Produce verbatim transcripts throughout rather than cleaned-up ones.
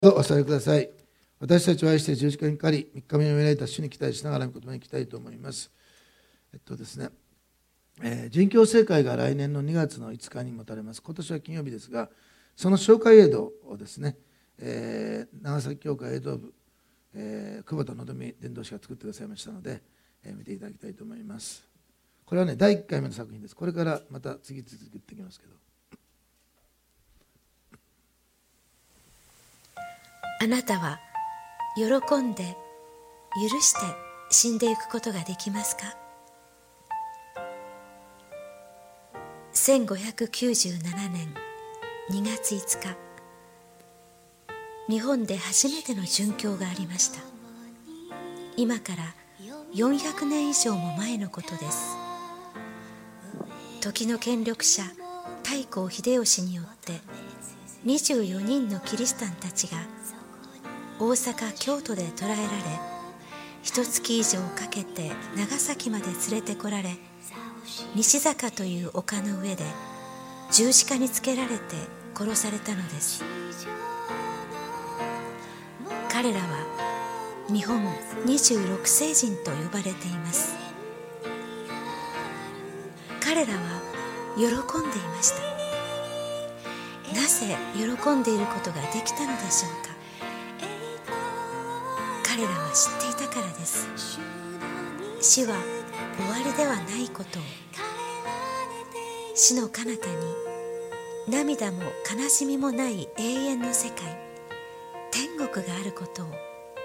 お伝えください。私たちは愛して十字架にかかり、みっかめに見られた主に期待しながら御言葉に行きたいと思います。えっとですね、えー、殉教聖会が来年のにがつのいつかに持たれます。今年は金曜日ですが、その紹介映像をですね、えー、長崎教会映像部、えー、久保田のどみ伝道師が作ってくださいましたので、えー、見ていただきたいと思います。これはね、だいいっかいめの作品です。これからまた次々作っていきますけど。 あなたは喜んで許して死んでいくことができますか？せんごひゃくきゅうじゅうななねんにがついつか、日本で初めての殉教がありました。今からよんひゃくねん以上も前のことです。時の権力者太閤秀吉によってにじゅうよにんのキリシタンたちが大阪京都で捕らえられ、一月以上かけて長崎まで連れてこられ、西坂という丘の上で十字架につけられて殺されたのです。彼らは日本にじゅうろくせいじんと呼ばれています。彼らは喜んでいました。なぜ喜んでいることができたのでしょうか。彼らは知っていたからです。死は終わりではないことを、死の彼方に涙も悲しみもない永遠の世界、天国があることを。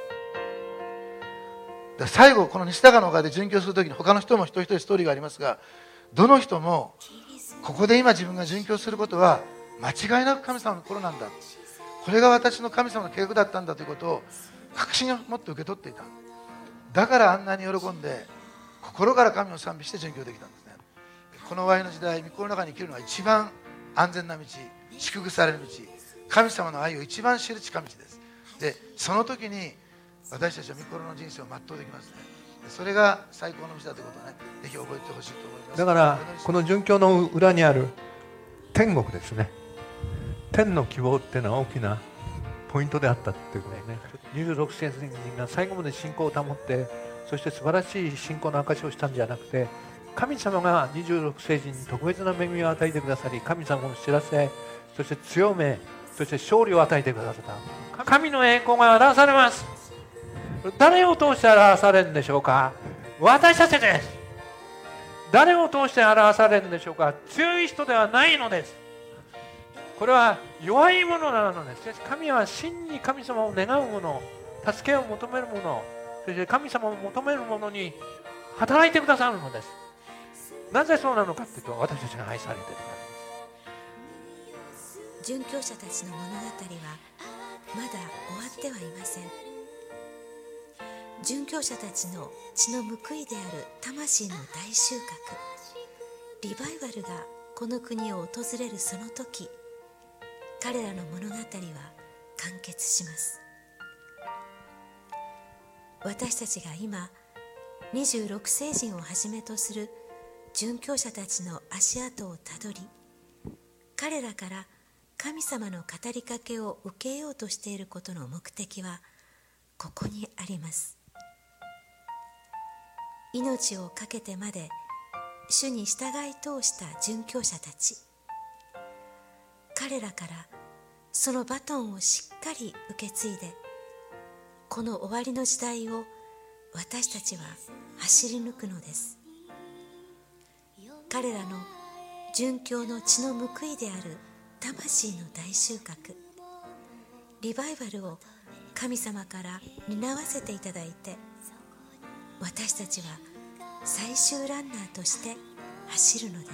最後この西高の丘で殉教するときに他の人も一人一人ストーリーがありますが、どの人もここで今自分が殉教することは間違いなく神様の心なんだ、これが私の神様の計画だったんだということを確信を持って受け取っていた。だからあんなに喜んで心から神を賛美して殉教できたんですね。この終わりの時代、御心の中に生きるのは一番安全な道、祝福される道、神様の愛を一番知る近道です。でその時に私たちは御心の人生を全うできますね。それが最高の道だということをね、ぜひ覚えてほしいと思います。 だからこの殉教の裏にある天国ですね、天の希望っていうのは大きなポイントであったっていうことね。にじゅうろくせい人が最後まで信仰を保って、そして素晴らしい信仰の証しをしたんじゃなくて、神様がにじゅうろくせい人に特別な恵みを与えてくださり、神様を知らせ、そして強め、そして勝利を与えてくださった神の栄光が表されます。誰を通して表されるんでしょうか。私たちです。誰を通して表されるんでしょうか。強い人ではないのです。これは弱いものなのです。しかし神は真に神様を願う者、助けを求める者、そして神様を求める者に働いてくださるのです。なぜそうなのかというと、私たちが愛されているからです。殉教者たちの物語はまだ終わってはいません。殉教者たちの血の報いである魂の大収穫、リバイバルがこの国を訪れるその時、彼らの物語は完結します。私たちが今にじゅうろくせいじんをはじめとする殉教者たちの足跡をたどり、彼らから神様の語りかけを受けようとしていることの目的はここにあります。命を懸けてまで主に従い通した殉教者たち、彼らからそのバトンをしっかり受け継いで、この終わりの時代を私たちは走り抜くのです。彼らの殉教の血の報いである魂の大収穫、リバイバルを神様から担わせていただいて、私たちは最終ランナーとして走るのです。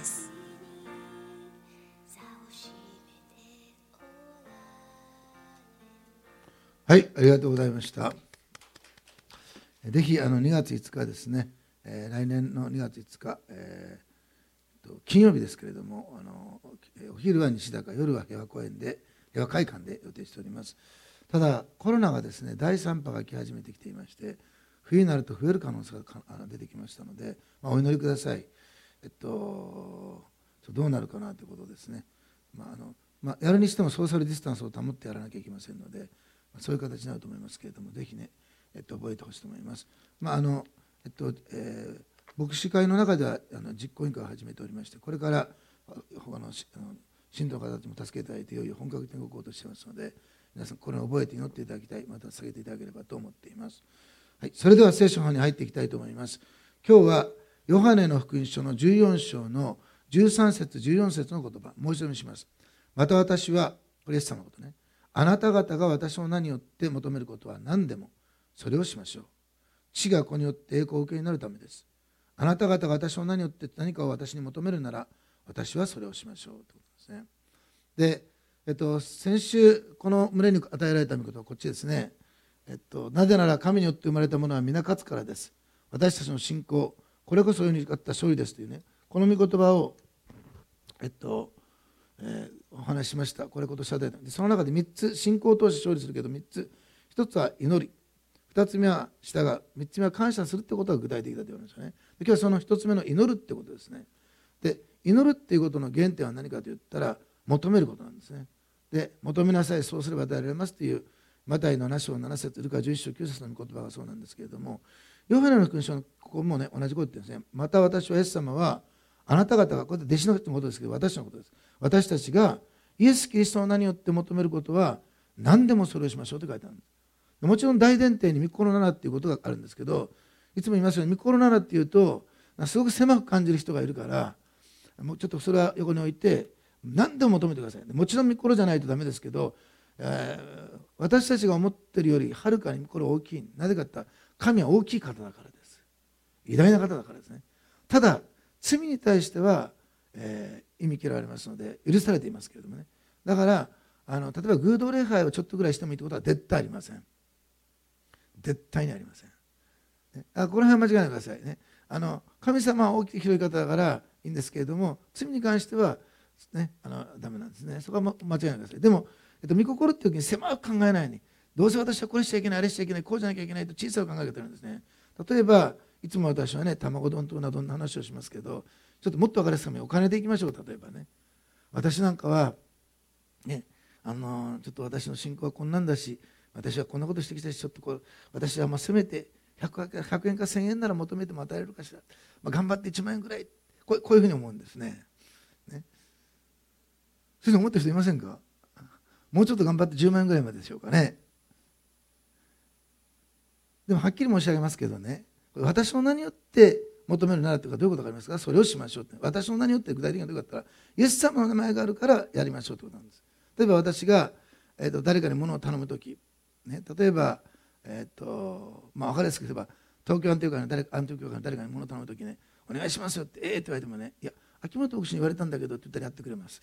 はい、ありがとうございました。ぜひあのにがついつかですね、えー、来年のにがついつか、えー、と金曜日ですけれども、あのお昼は西高、夜は平和公園で、平和会館で予定しております。ただコロナがですね、だいさん波が来始めてきていまして、冬になると増える可能性が出てきましたので、まあ、お祈りください。えっとどうなるかなということですね。まああのまあ、やるにしてもソーシャルディスタンスを保ってやらなきゃいけませんので、 そういう形になると思いますけれども、ぜひね、えっと、覚えてほしいと思います。まああのえっとえー、牧師会の中ではあの実行委員会を始めておりまして、これから他の信徒の方たちも助けていただいて、いよいよ本格的に動こうとしていますので、皆さんこれを覚えて祈っていただきたい、また下げていただければと思っています。はい、それでは聖書の方に入っていきたいと思います。今日はヨハネの福音書のじゅうよん章のじゅうさん節じゅうよん節の言葉、もう一度見します。また私は、これイエス様のことね、あなた方が私の名によって求めることは何でもそれをしましょう。父が子によって栄光を受けになるためです。あなた方が私の名によって何かを私に求めるなら、私はそれをしましょうということですね。で、えっと、先週この群れに与えられた御言はこっちですね。えっと、なぜなら神によって生まれたものは皆勝つからです。私たちの信仰、これこそ世に勝った勝利ですというね、この御言葉を、えっとえー、お話ししました。これ今年与えた。その中でみっつ、信仰を通して勝利するけどみっつ、ひとつは祈り、ふたつめは従う、みっつめは感謝するってことが具体的だと言われましたね。で今日はそのひとつめの祈るってことですね。で祈るっていうことの原点は何かと言ったら、求めることなんですね。で求めなさい、そうすれば与えられますというマタイのなな章なな節、ルカじゅういち章きゅう節の御言葉がそうなんですけれども、ヨハネの福音書のここもね、同じこと言ってるんですね。また私はイエス様はあなた方が、これで弟子のことですけど、私のことです。私たちがイエス・キリストの名によって求めることは何でもそれをしましょうと書いてあるんです。もちろん大前提に御心のならっていうことがあるんですけど、いつも言いますように、御心のならっていうとすごく狭く感じる人がいるから、もうちょっとそれは横に置いて何でも求めてください。もちろん御心じゃないとダメですけど、えー、私たちが思っているよりはるかに御心大きい。なぜかって言ったら、神は大きい方だからです。偉大な方だからですね。ただ罪に対しては、えー、意味嫌われますので許されていますけれどもね。だからあの例えば偶像礼拝をちょっとぐらいしてもいいということは絶対ありません。絶対にありません。ね、あこの辺は間違えないでくださいね。あの神様は大きい広い方だからいいんですけれども、罪に関しては、ね、あのダメなんですね。そこは間違えないでください。でも、えっと、御心っていう時に狭く考えないように、どうせ私はこれしちゃいけない、あれしちゃいけない、こうじゃなきゃいけないと小さく考えてるんですね。例えばいつも私はね、卵丼とうな丼の話をしますけど、ちょっともっと分かりやすいためにお金でいきましょう。例えばね、私なんかはね、あのちょっと私の信仰はこんなんだし、私はこんなことしてきたし、ちょっとこう私はまあせめてひゃくえんかせんえんなら求めても与えれるかしら、まあ、頑張っていちまんえんぐらい、こう、こういうふうに思うんですね。ね、そういうの思ってる人いませんか？もうちょっと頑張ってじゅうまんえんぐらいまででしょうかね。でもはっきり申し上げますけどね、私の名によって求めるならというかどういうことかありますか？それをしましょうって。私の名によって具体的にはどういうことかって言ったら、イエス様の名前があるからやりましょうということなんです。例えば私が、えー、と誰かに物を頼むとき、ね、例えば、えーとまあ、分かりやすく言えば東京アンティオカの誰かアンティオカの誰かに物を頼むときね、お願いしますよって、ええー、って言われてもね、いや秋元牧師に言われたんだけどって言ったらやってくれます。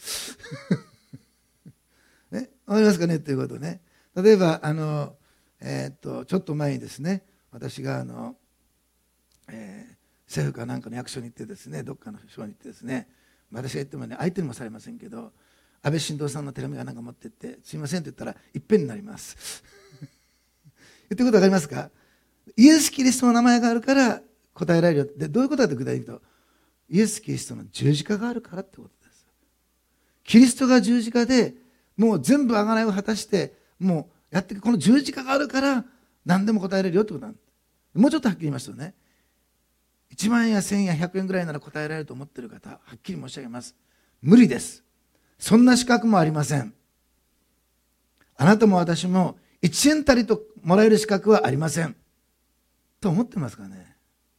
ね、分かりますかねということね。例えばあの、えー、とちょっと前にですね、私があの、えー、政府かなんかの役所に行ってですね、どっかの省に行ってですね、私が言ってもね、相手にもされませんけど、安倍晋三さんの手紙がなんか持ってって「すいません」って言ったらいっぺんになります。言ってること分かりますか？イエス・キリストの名前があるから答えられるよ。でどういうことかと具体的に言うと、イエス・キリストの十字架があるからってことです。キリストが十字架でもう全部贖いを果たして、もうやってこの十字架があるから何でも答えられるよってことなんです。もうちょっとはっきり言いますとね、いちまんえんやせんえんやひゃくえんぐらいなら答えられると思っている方、はっきり申し上げます。無理です。そんな資格もありません。あなたも私もいちえんたりともらえる資格はありませんと思ってますかね。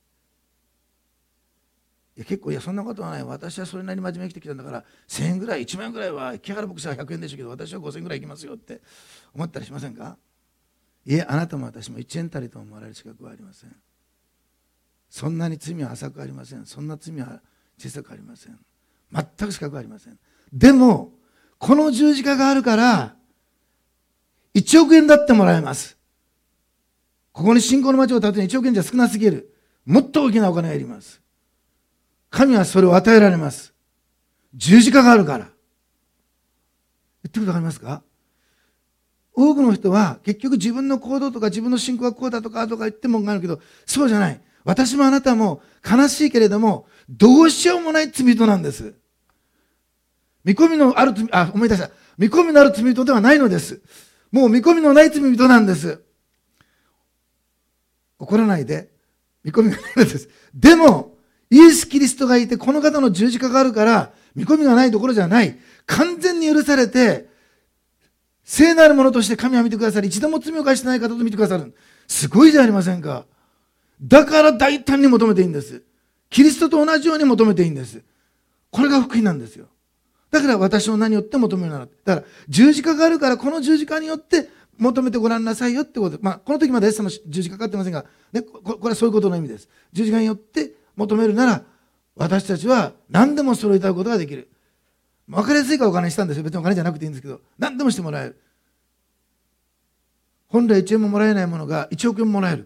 いや結構、いやそんなことはない、私はそれなりに真面目に生きてきたんだからせんえんぐらいいちまんえんぐらいは木原牧師はひゃくえんでしょうけど私はごせんえんぐらいいきますよって思ったりしませんか？いえ、あなたも私もいちえんたりとももらえる資格はありません。そんなに罪は浅くありません。そんな罪は小さくありません。全く資格はありません。でもこの十字架があるからいちおくえんだってもらえます。ここに信仰の町を建てるいちおくえんじゃ少なすぎる。もっと大きなお金がいります。神はそれを与えられます。十字架があるから。言ってることわかりますか？多くの人は結局自分の行動とか自分の信仰がこうだとかとか言ってもんがあるけど、そうじゃない。私もあなたも悲しいけれどもどうしようもない罪人なんです。見込みのある罪、あ、思い出した。見込みのある罪人ではないのです。 もう見込みのない罪人なんです。怒らないで。見込みがないんです。でも、イエス・キリストがいて、この方の十字架があるから、見込みがないところじゃない。完全に許されて、聖なるものとして神は見てくださり、一度も罪を犯してない方と見てくださる。すごいじゃありませんか。だから大胆に求めていいんです。キリストと同じように求めていいんです。これが福音なんですよ。だから私の名によって求めるなら。だから十字架があるから、この十字架によって求めてごらんなさいよってこと。まあ、この時までイエス様の十字架かかってませんが、ね、ここれはそういうことの意味です。十字架によって求めるなら、私たちは何でも揃えたいことができる。分かりやすいからお金にしたんですよ。別にお金じゃなくていいんですけど、何でもしてもらえる。本来いちえんももらえないものがいちおくえんももらえる。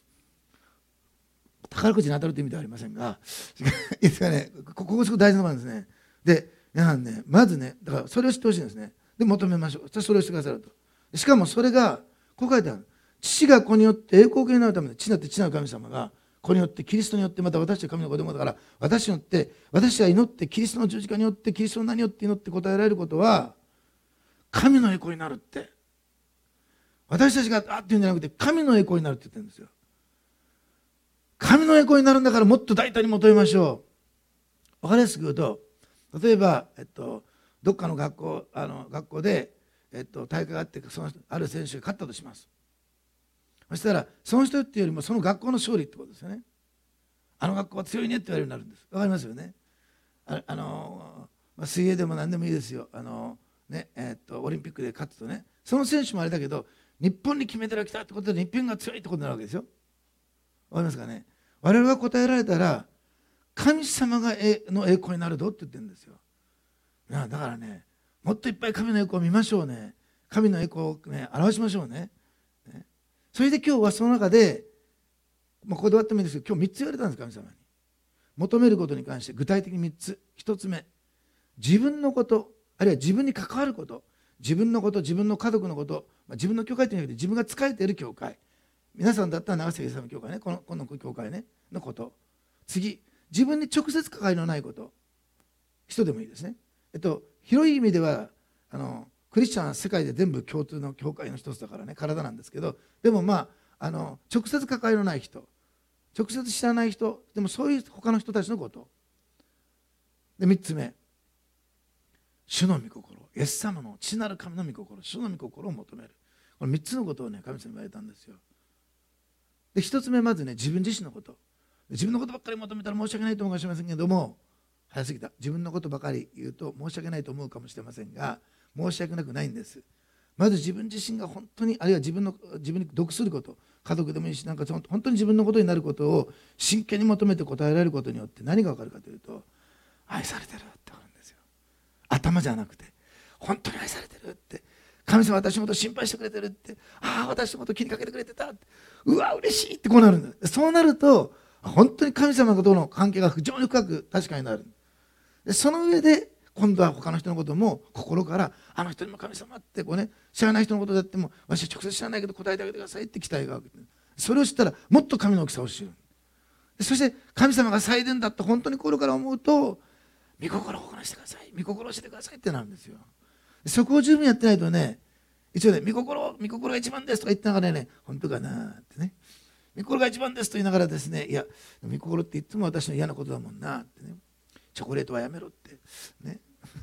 宝くじに当たるという意味ではありませんが、いいですかね、ここがすごく大事なものですね。で、皆さんね、まずね、だからそれを知ってほしいんですね。で、求めましょう。そしてそれをしてくださると。しかもそれが、こう書いてある。父が子によって栄光系になるために、父なって父なる神様が、子によって、キリストによって、また私たち神の子供だから、私によって、私が祈って、キリストの十字架によって、キリストの名によって祈って答えられることは、神の栄光になるって。私たちがあって言うんじゃなくて、神の栄光になるって言ってるんですよ。神の栄光になるんだから、もっと大胆に求めましょう。わかりやすく言うと、例えば、えっと、どっかの学校、あの学校で、えっと、大会があって、そのある選手が勝ったとします。そしたら、その人っていうよりも、その学校の勝利ってことですよね。あの学校は強いねって言われるようになるんです。わかりますよね。あ、あのまあ、水泳でも何でもいいですよ。あのねえー、っとオリンピックで勝つとね、その選手もあれだけど、日本に決め手が来たってことで、日本が強いってことになるわけですよ。わかりますかね。我々が答えられたら、神様がの栄光になるぞって言ってるんですよ。だからね、もっといっぱい神の栄光を見ましょうね。神の栄光を、ね、表しましょうね。ね、それで今日はその中で、まあ、ここで終わってもいいんですけど、今日みっつ言われたんです、神様に。求めることに関して具体的にみっつ。ひとつめ、自分のこと、あるいは自分に関わること、自分のこと、自分の家族のこと、まあ、自分の教会というのは自分が仕えている教会。皆さんだったら長崎イエス様教会ね、このこの教会ね、のこと。次、自分に直接関わりのないこと。人でもいいですね。えっと、広い意味ではあのクリスチャンは世界で全部共通の教会の一つだからね、体なんですけど、でもまあ、あの直接関わりのない人、直接知らない人、でもそういう他の人たちのこと。で、みっつめ、主の御心、イエス様の父なる神の御心、主の御心を求める。このみっつのことをね、神様に言われたんですよ。で、ひとつめ、まずね、自分自身のこと。自分のことばっかり求めたら申し訳ないと思うかもしれませんけども、早すぎた。自分のことばかり言うと申し訳ないと思うかもしれませんが、申し訳なくないんです。まず自分自身が本当に、あるいは自分の自分に属すること、家族でもいいし、なんか本当に自分のことになることを真剣に求めて答えられることによって何が分かるかというと、愛されてるって分かるんですよ。頭じゃなくて、本当に愛されてるって、神様私のこと心配してくれてるって、ああ私のこと気にかけてくれてたって、うわ嬉しいってこうなるんです。そうなると本当に神様との関係が非常に深く確かになる。でその上で今度は他の人のことも心から、あの人にも神様ってこう、ね、知らない人のことだっても私は直接知らないけど答えてあげてくださいって期待がある。それを知ったらもっと神の大きさを知る。でそして神様が最善だって本当に心から思うと、御心を行わせてください、御心をしてくださいってなるんですよ。そこを十分やってないとね、一応ね、御心、御心が一番ですとか言ってながらね、本当かなってね、御心が一番ですと言いながらですね、いや、御心って言っても私の嫌なことだもんなってね、チョコレートはやめろってね。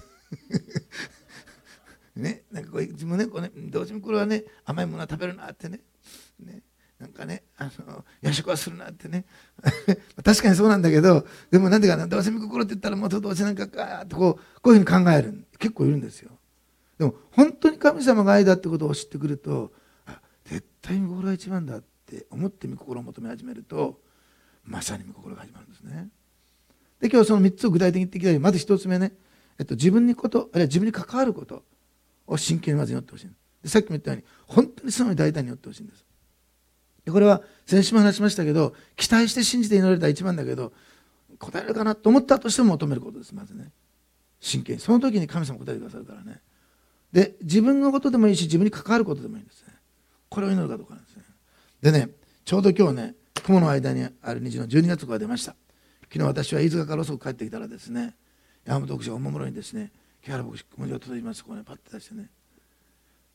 ね、なんかこう自分ね、こうね、どうしてもこれはね、甘いものは食べるなってね、ね、なんかね、あの夜食はするなってね。確かにそうなんだけど、でもなんでかな、どうせ御心って言ったらもうどうせなんかかーってこうこういうふうに考える結構いるんですよ。でも本当に神様が愛だってことを知ってくると、あ、絶対御心が一番だって思って御心を求め始めると、まさに御心が始まるんですね。で今日そのみっつを具体的に言っていきたい。まずひとつめね、えっと、自分にこと、あるいは自分に関わることを真剣にまず祈ってほしい。でさっきも言ったように本当に素直に大胆に祈ってほしいんです。でこれは先週も話しましたけど、期待して信じて祈られたら一番だけど、答えるかなと思ったとしても求めることです。まずね、真剣にその時に神様答えてくださるからね。で自分のことでもいいし、自分に関わることでもいいんですね。これを祈るかどうかなんですね。でね、ちょうど今日ね、雲の間にある虹のじゅうにがつ号が出ました。昨日私は飯塚から遅く帰ってきたらですね、山本牧師がおもむろにですね、木原牧師、雲が届きますとこうね、パッて出してね、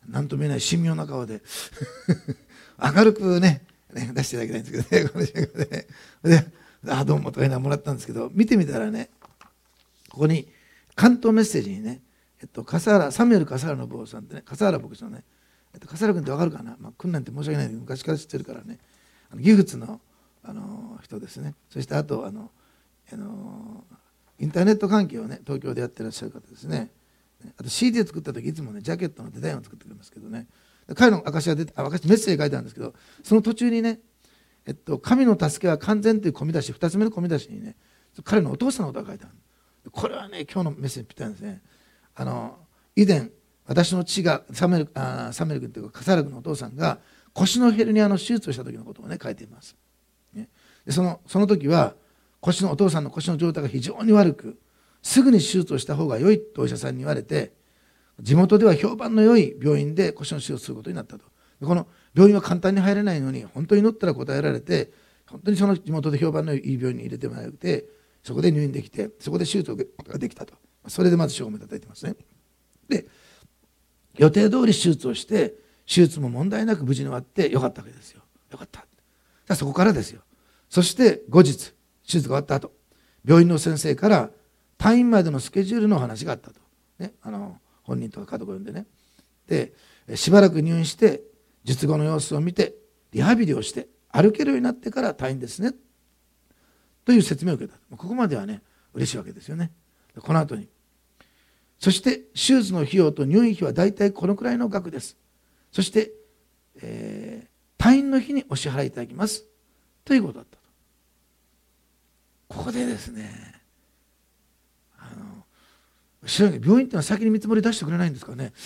何とも言えない神妙な顔で明るくね出していただきたいんですけどね、この瞬間でね。で、あどうもとか言いながらもらったんですけど、見てみたらね、ここに関東メッセージにね、えっと、笠原サミュエル笠原信夫さんってね、笠原牧師のね、えっと、笠原君って分かるかな、まあ、君なんて申し訳ないけど昔から知ってるからね、あのギフツの、あの人ですね。そしてあとあの、あのインターネット関係をね東京でやってらっしゃる方ですね。あと シーディー を作った時いつもねジャケットのデザインを作ってくれますけどね、彼の証が出て、あ証メッセージ書いてあるんですけど、その途中にね、えっと、神の助けは完全という込み出し、ふたつめの込み出しにね、彼のお父さんのことが書いてある。これはね今日のメッセージにぴったりですね。あの以前私の父がサムエルあサムエル君というか笠原君のお父さんが腰のヘルニアの手術をした時のことをね書いています。ね、でそのその時は腰のお父さんの腰の状態が非常に悪く、すぐに手術をした方が良いとお医者さんに言われて、地元では評判の良い病院で腰の手術をすることになったと。でこの病院は簡単に入れないのに、本当に祈ったら答えられて、本当にその地元で評判のいい病院に入れてもらえて、そこで入院できて、そこで手術ができたと。それでまず賞をいただいてますね。で予定通り手術をして、手術も問題なく無事に終わってよかったわけですよ。よかった。じゃあそこからですよ。そして後日手術が終わった後、病院の先生から退院までのスケジュールの話があったと、ね、あの本人とか家族を呼んでね。でしばらく入院して術後の様子を見てリハビリをして歩けるようになってから退院ですねという説明を受けた。ここまではね嬉しいわけですよね。この後にそして手術の費用と入院費はだいたいこのくらいの額です。そして、えー、退院の日にお支払いいただきますということだったと。ここでですね、あの知らないけど病院ってのは先に見積もり出してくれないんですかね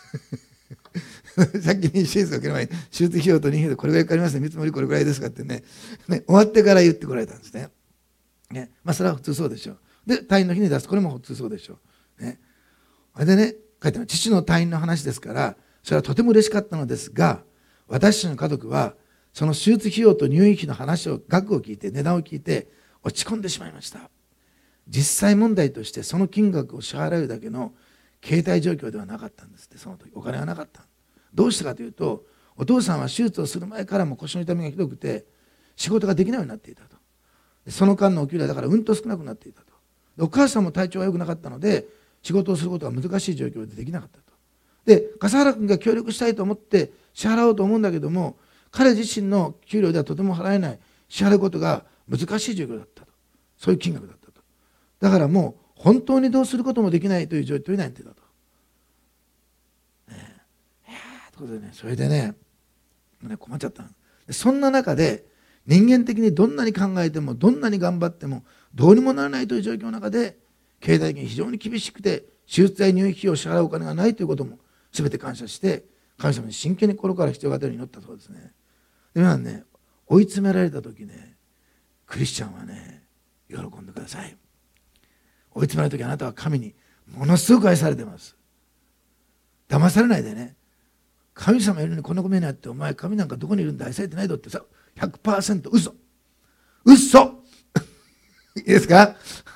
先に手術を受ける前に手術費用と入院費でこれぐらいかかりますね、見積もりこれぐらいですかってね、ね終わってから言ってこられたんですね。ねまあそれは普通そうでしょう。で退院の日に出す、これも普通そうでしょう。ねあれでね書いてある、父の退院の話ですからそれはとても嬉しかったのですが、私たちの家族はその手術費用と入院費の話を額を聞いて値段を聞いて落ち込んでしまいました。実際問題としてその金額を支払うだけの経済状況ではなかったんですって。その時お金はなかった。どうしてかというと、お父さんは手術をする前からも腰の痛みがひどくて仕事ができないようになっていたと。その間のお給料だからうんと少なくなっていたと。お母さんも体調が良くなかったので仕事をすることが難しい状況でできなかったと。で笠原君が協力したいと思って支払おうと思うんだけども、彼自身の給料ではとても払えない、支払うことが難しい状況だったと。そういう金額だったと。だからもう本当にどうすることもできないという状況になっていたと。ね、いやーということでね、それでねね困っちゃったで。そんな中で人間的にどんなに考えてもどんなに頑張ってもどうにもならないという状況の中で、経済的に非常に厳しくて手術代入院費を支払うお金がないということも全て感謝して神様に真剣に心から必要が出るように祈ったそうですね。で皆さんね、追い詰められた時ね、クリスチャンはね喜んでください。追い詰められた時あなたは神にものすごく愛されてます。騙されないでね、神様いるのにこんなことになって、お前神なんかどこにいるんだ、愛されてないぞってさ ひゃくパーセント 嘘嘘いいですか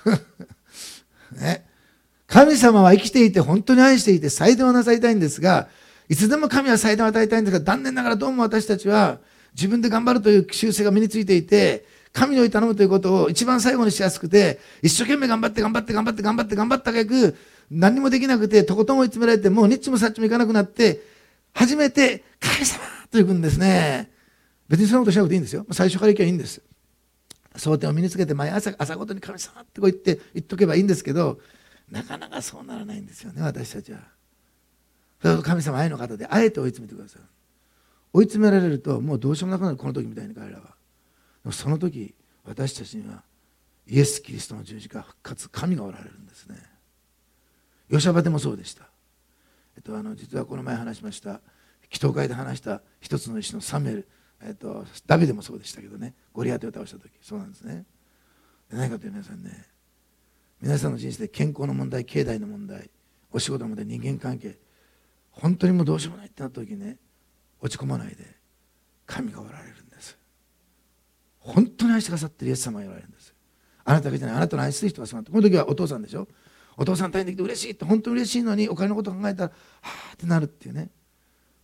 ね、神様は生きていて本当に愛していて祭壇をなさりたいんですが、いつでも神は祭壇を与えたいんですが、残念ながらどうも私たちは自分で頑張るという習性が身についていて、神に頼むということを一番最後にしやすくて、一生懸命頑張って頑張って頑張って頑張って頑張った挙句何もできなくて、とことん追い詰められて、もうニッチもサッチもいかなくなって、初めて神様と言うんですね。別にそんなことしなくていいんですよ。最初から行けばいいんです。蒼天を身につけて毎朝朝ごとに神様ってこう言って言っとけばいいんですけど、なかなかそうならないんですよね、私たちは。神様愛の方であえて追い詰めてください。追い詰められるともうどうしようもなくなる、この時みたいに彼らは。でもその時私たちにはイエス・キリストの十字架復活、神がおられるんですね。ヨシャバでもそうでした。えっと、あの実はこの前話しました祈祷会で話した一つの石のサムエル、えっと、ダビデもそうでしたけどね、ゴリアテを倒した時そうなんですね。で何かというと皆さんね、皆さんの人生で健康の問題、経済の問題、お仕事の問題、人間関係、本当にもうどうしようもないってなった時にね、落ち込まないで神がおられるんです。本当に愛してくださっているイエス様がおられるんです。あなただけじゃない、あなたの愛する人がそうなって、この時はお父さんでしょ。お父さん大変できて嬉しいって、本当に嬉しいのにお金のことを考えたらはーってなるっていうね。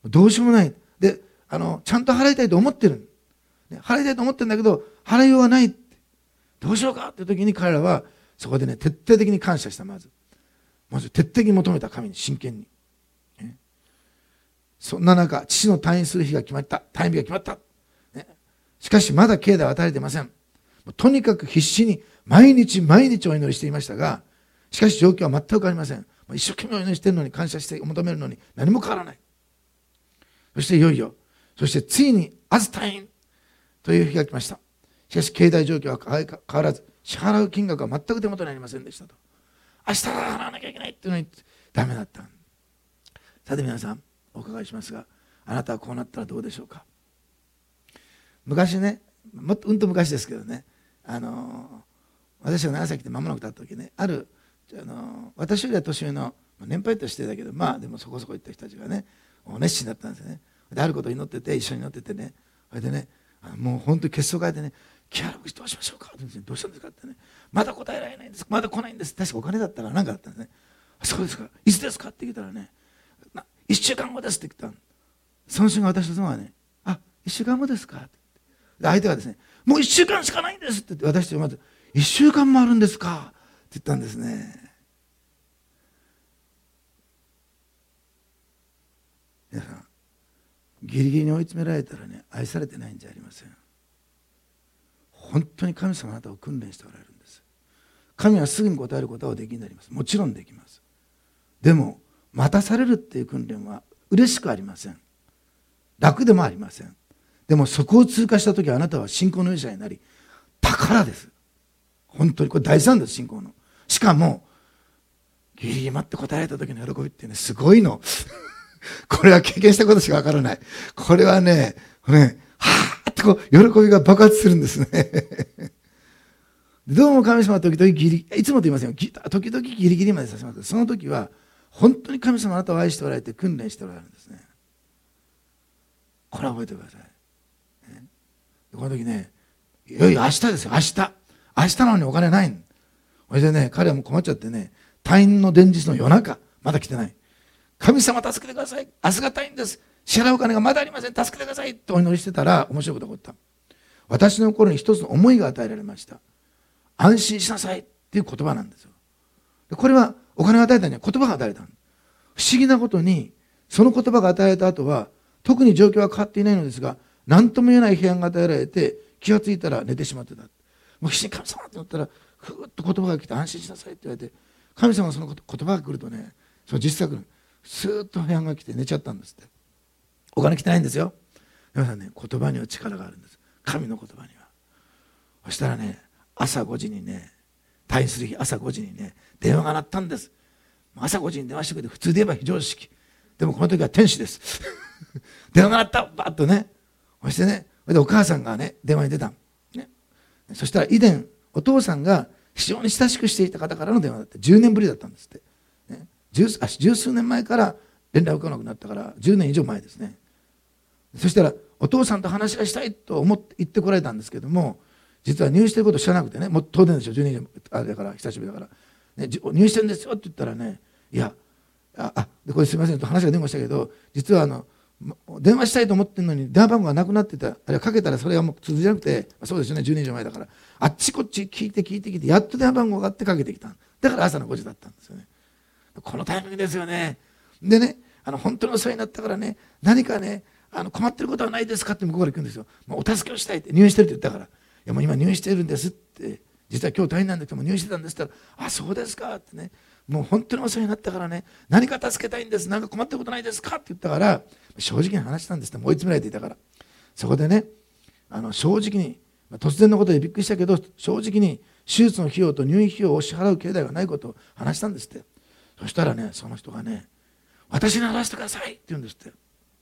どうしようもない。で、あのちゃんと払いたいと思ってる、ね、払いたいと思ってるんだけど払いようがないって、どうしようかって時に彼らはそこでね、徹底的に感謝した。まずまず徹底的に求めた、神に真剣に、ね、そんな中、父の退院する日が決まった、退院日が決まった、ね、しかしまだ境内は与えられていません。とにかく必死に毎日毎日お祈りしていましたが、しかし状況は全く変わりません。一生懸命お祈りしているのに、感謝して求めるのに何も変わらない。そしていよいよ、そしてついに明日退院という日が来ました。しかし経済状況は変わらず、支払う金額は全く手元にありませんでしたと。明日払わなきゃいけないっていうのにダメだった。さて皆さん、お伺いしますが、あなたはこうなったらどうでしょうか。昔ね、もっとうんと昔ですけどね、あの私が長崎で間もなく経った時ね、あるあの私よりは年上の年配としてだけど、まあでもそこそこ行った人たちがね、熱心だったんですよね。であることを祈ってて、一緒に祈っててね、それでね、もう本当に結束変えてね、木原口どうしましょうかって言うんですよ。どうしたんですかってね、まだ答えられないんです、まだ来ないんです。確かお金だったから何かだったんですね。そうですか、いつですかって聞いたらね、いっしゅうかんごですって言った。その瞬間私と妻はね、あ、いっしゅうかんごですかって。で相手はですね、もういっしゅうかんしかないんですって言って、私とまずいっしゅうかんもあるんですかって言ったんですね。皆さん、ギリギリに追い詰められたらね、愛されてないんじゃありません。本当に神様はあなたを訓練しておられるんです。神はすぐに答えることはできになります。もちろんできます。でも待たされるっていう訓練は嬉しくありません。楽でもありません。でもそこを通過したとき、あなたは信仰の勇者になり、宝です。本当にこれ大事なんです、信仰の。しかもギリギリ待って答えられた時の喜びってね、すごいのこれは経験したことしかわからない。これはね、ね、はーってこう喜びが爆発するんですねどうも神様は時々ギリ、いつもと言いませんよ、時々ギリギリまでさせます。その時は本当に神様あなたを愛しておられて訓練しておられるんですね。これは覚えてください、ね、この時ね、いよいよ明日ですよ、明日明日なのにお金ない。それでね、彼はもう困っちゃってね、退院の前日の夜中、まだ来てない。神様助けてください、明日が退院です、支払うお金がまだありません、助けてくださいとお祈りしてたら、面白いことが起こった。私の心に一つの思いが与えられました。安心しなさいっていう言葉なんですよ。これはお金を与えたんじゃない、言葉が与えた。不思議なことに、その言葉が与えられた後は特に状況は変わっていないのですが、何とも言えない平安が与えられて、気がついたら寝てしまってた。もう必死に神様って思ったら、ふーっと言葉が来て、安心しなさいって言われて、神様がその言葉が来るとね、その実際来る、スーッと平安が来て寝ちゃったんですって。お金来てないんですよ。皆さんね、言葉には力があるんです。神の言葉には。そしたらね、朝ごじにね、退院する日朝ごじにね、電話が鳴ったんです。朝ごじに電話してくれて、普通で言えば非常識。でもこの時は天使です電話が鳴った、バッとね。そしてね、それでお母さんがね、電話に出た、ね、そしたら以前お父さんが非常に親しくしていた方からの電話だって、じゅうねんぶりだったんですって、ね、十, あ十数年前から連絡がなくなったからじゅうねん以上前ですね。そしたらお父さんと話がしたいと思って言ってこられたんですけども、実は入院してることを知らなくてね、もう当然でしょ、じゅうねん以上あれだから久しぶりだから、ね、入院してるんですよって言ったらね、いやああでこれすみませんと話が出ましたけど、実はあの電話したいと思ってるのに電話番号がなくなってた、あるいはかけたらそれがもう続じゃなくて、そうですよね、じゅうねん以上前だから、あっちこっち聞いて聞いて聞いて、やっと電話番号があってかけてきた。だから朝のごじだったんですよね。このタイミングですよね。でね、あの本当にお世話になったからね、何かね、あの困ってることはないですかって向こうから聞くんですよ。もうお助けをしたいって、入院してるって言ったから、いやもう今入院してるんですって、実は今日退院なんだけども入院してたんですって言ったら、あ、そうですかってね、もう本当にお世話になったからね、何か助けたいんです、何か困ってることないですかって言ったから、正直に話したんですって。もう追い詰められていたから。そこでね、あの正直に、突然のことでびっくりしたけど、正直に手術の費用と入院費用を支払う経済がないことを話したんですって。そしたらね、その人がね、私に話してくださいって言うんですって。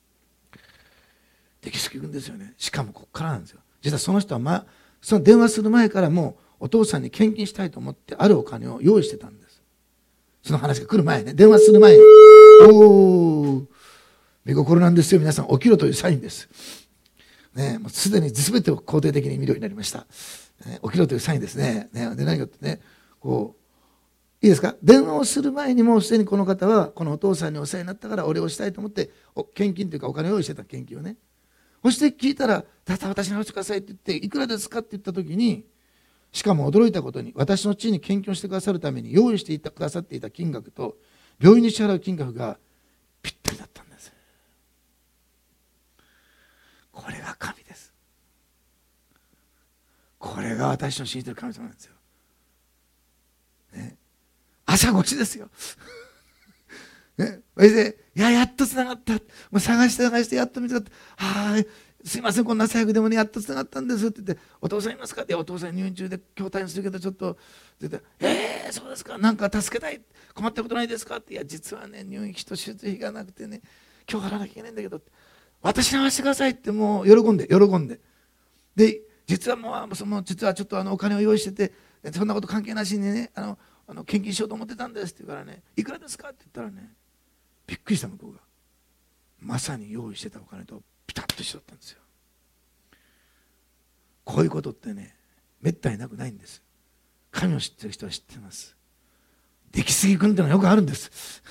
できすぎるんですよね。しかもここからなんですよ。実はその人は、ま、その電話する前からもうお父さんに献金したいと思ってあるお金を用意してたんです。その話が来る前ね、電話する前に、おー、見心なんですよ。皆さん起きろというサインです。ね、もうすでに全てを肯定的に見るようになりました。ね、起きろというサインですね。ね、で何かってね、こいいですか。電話をする前にもうすでにこの方はこのお父さんにお世話になったからお礼をしたいと思ってお献金というかお金を用意してた、献金をね。そして聞いたら、だったら私に払ってくださいって言って、いくらですかって言った時に、しかも驚いたことに、私の地に献金をしてくださるために用意していたくださっていた金額と病院に支払う金額がぴったりだったんです。これが神です。これが私の信じている神様なんですよ、ね、朝ごしですよね、それで、いや、やっとつながった。もう探して探して、やっと見つかった。はい、すいません、こんな最悪でもね、やっとつながったんですって言って、お父さんいますかって、お父さん入院中で今日退院するけど、ちょっと、って言って、えー、そうですか、なんか助けたい、困ったことないですかって、いや、実はね、入院費と手術費がなくてね、今日払わなきゃいけないんだけど、私に合わせてくださいって、もう喜んで、喜んで。で、実はもう、その実はちょっとあのお金を用意してて、そんなこと関係なしにね、あの、あの献金しようと思ってたんですって言うからね、いくらですかって言ったらね、びっくりした向こうが。まさに用意してたお金とピタッと一緒だったんですよ。こういうことってね、めったになくないんです。神を知ってる人は知ってます。出来すぎ君ってのはよくあるんです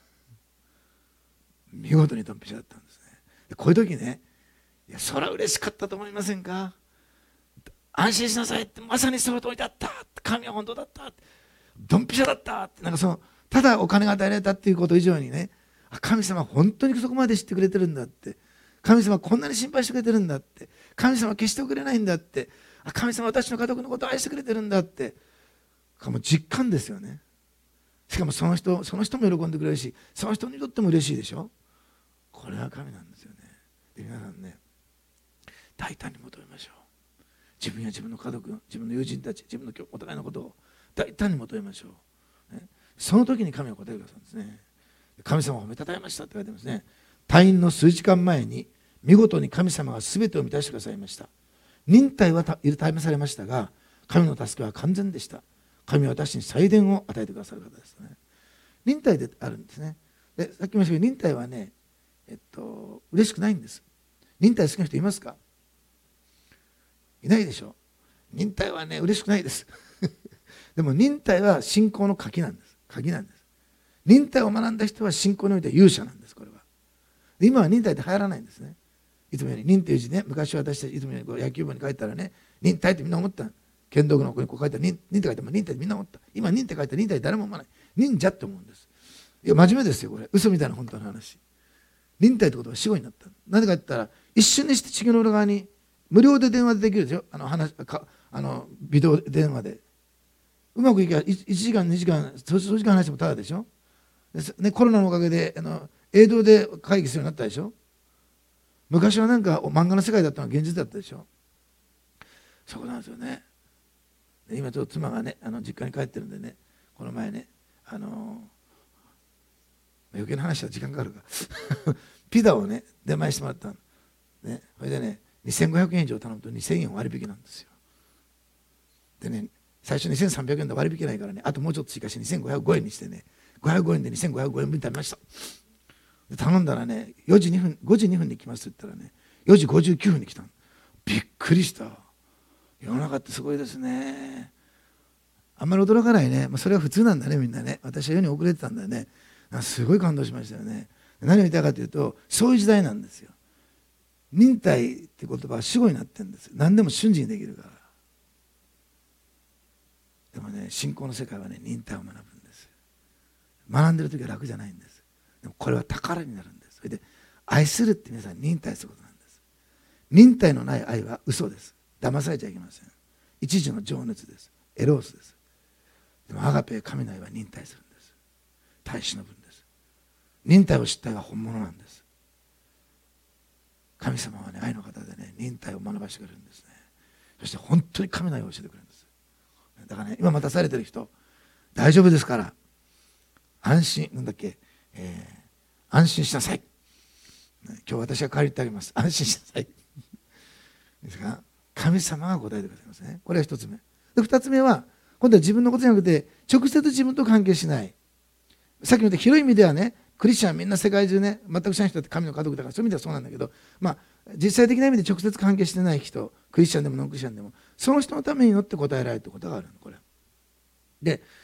見事にドンピシャだったんですね。でこういう時ね、いや、そら嬉しかったと思いませんか。安心しなさいって、まさにその通りだった、神は本当だった、ドンピシャだった、なんかそのただお金が与えられたっていうこと以上にね、神様は本当にそこまで知ってくれてるんだって、神様はこんなに心配してくれてるんだって、神様は決してくれないんだって、神様は私の家族のことを愛してくれてるんだって、もう実感ですよね。しかもその人その人も喜んでくれるし、その人にとっても嬉しいでしょ。これは神なんですよね。で皆さんね、大胆に求めましょう。自分や自分の家族、自分の友人たち、自分のお互いのことを大胆に求めましょう、ね、その時に神は答えてくださるんですね。神様を褒めたたえましたって書いてますね。退院の数時間前に見事に神様が全てを満たしてくださいました。忍耐は試されましたが、神の助けは完全でした。神は私に祭殿を与えてくださる方ですね。忍耐であるんですね。でさっき言いましたけど、忍耐はね、えっと嬉しくないんです。忍耐好きな人いますか。いないでしょ。忍耐はね、嬉しくないですでも忍耐は信仰の鍵なんです。鍵なんです。忍耐を学んだ人は信仰において勇者なんです。これは今は忍耐って流行らないんですね。いつもより忍という字ね、昔私たちいつもより野球部に書いたらね、忍耐ってみんな思った。剣道具の子にこう書いたら忍って書いても忍耐ってみんな思った。今忍って書いたら忍耐誰も思わない。忍者って思うんです。いや真面目ですよ、これ嘘みたいな本当の話。忍耐ってことは死後になった。なぜか言ったら、一瞬にして地球の裏側に無料で電話でできるでしょ。あの話かあのビデオ電話でうまくいけばいちじかんにじかん数時間話してもただでしょ。ね、コロナのおかげであの映像で会議するようになったでしょ。昔はなんか漫画の世界だったのが現実だったでしょ。そこなんですよね。で今ちょっと妻がね、あの実家に帰ってるんでね、この前ね、あの余計な話は時間かかるかピザをね出前してもらったの、ね、それでねにせんごひゃくえん以上頼むとにせんえん割引なんですよ。でね、最初にせんさんびゃくえんで割引ないからね、あともうちょっと追加してにせんごひゃくごえんにしてね、ごひゃくごえんでにせんごひゃくごえんぶん食べました。で頼んだらね、よじにふんごじにふんに来ますって言ったらね、よじごじゅうきゅうふんに来たの。びっくりした。世の中ってすごいですね。あんまり驚かないね。まあ、それは普通なんだね、みんなね。私は世に遅れてたんだよね。すごい感動しましたよね。何を言いたいかというと、そういう時代なんですよ。忍耐って言葉は死語になってるんですよ。何でも瞬時にできるから。でもね、信仰の世界はね、忍耐を学ぶんです。学んでる時は楽じゃないんです。でもこれは宝になるんです。それで愛するって皆さん忍耐することなんです。忍耐のない愛は嘘です。騙されちゃいけません。一時の情熱です。エロースです。でもアガペ、神の愛は忍耐するんです。耐え忍ぶんです。忍耐を知った愛は本物なんです。神様はね、愛の方でね、忍耐を学ばせてくれるんですね。そして本当に神の愛を教えてくれるんです。だからね、今待たされてる人大丈夫ですから、安心、なんだっけ、えー、安心しなさい。今日私が代わりに言ってあげます。安心しなさいですが、神様が答えてくださいますね。これが一つ目で、二つ目は今度は自分のことじゃなくて直接自分と関係しない。さっきも言った広い意味ではね、クリスチャンはみんな世界中ね、全く知らない人だって神の家族だから、そういう意味ではそうなんだけど、まあ実際的な意味で直接関係してない人、クリスチャンでもノンクリスチャンでも、その人のために祈って答えられるということがあるの。これで、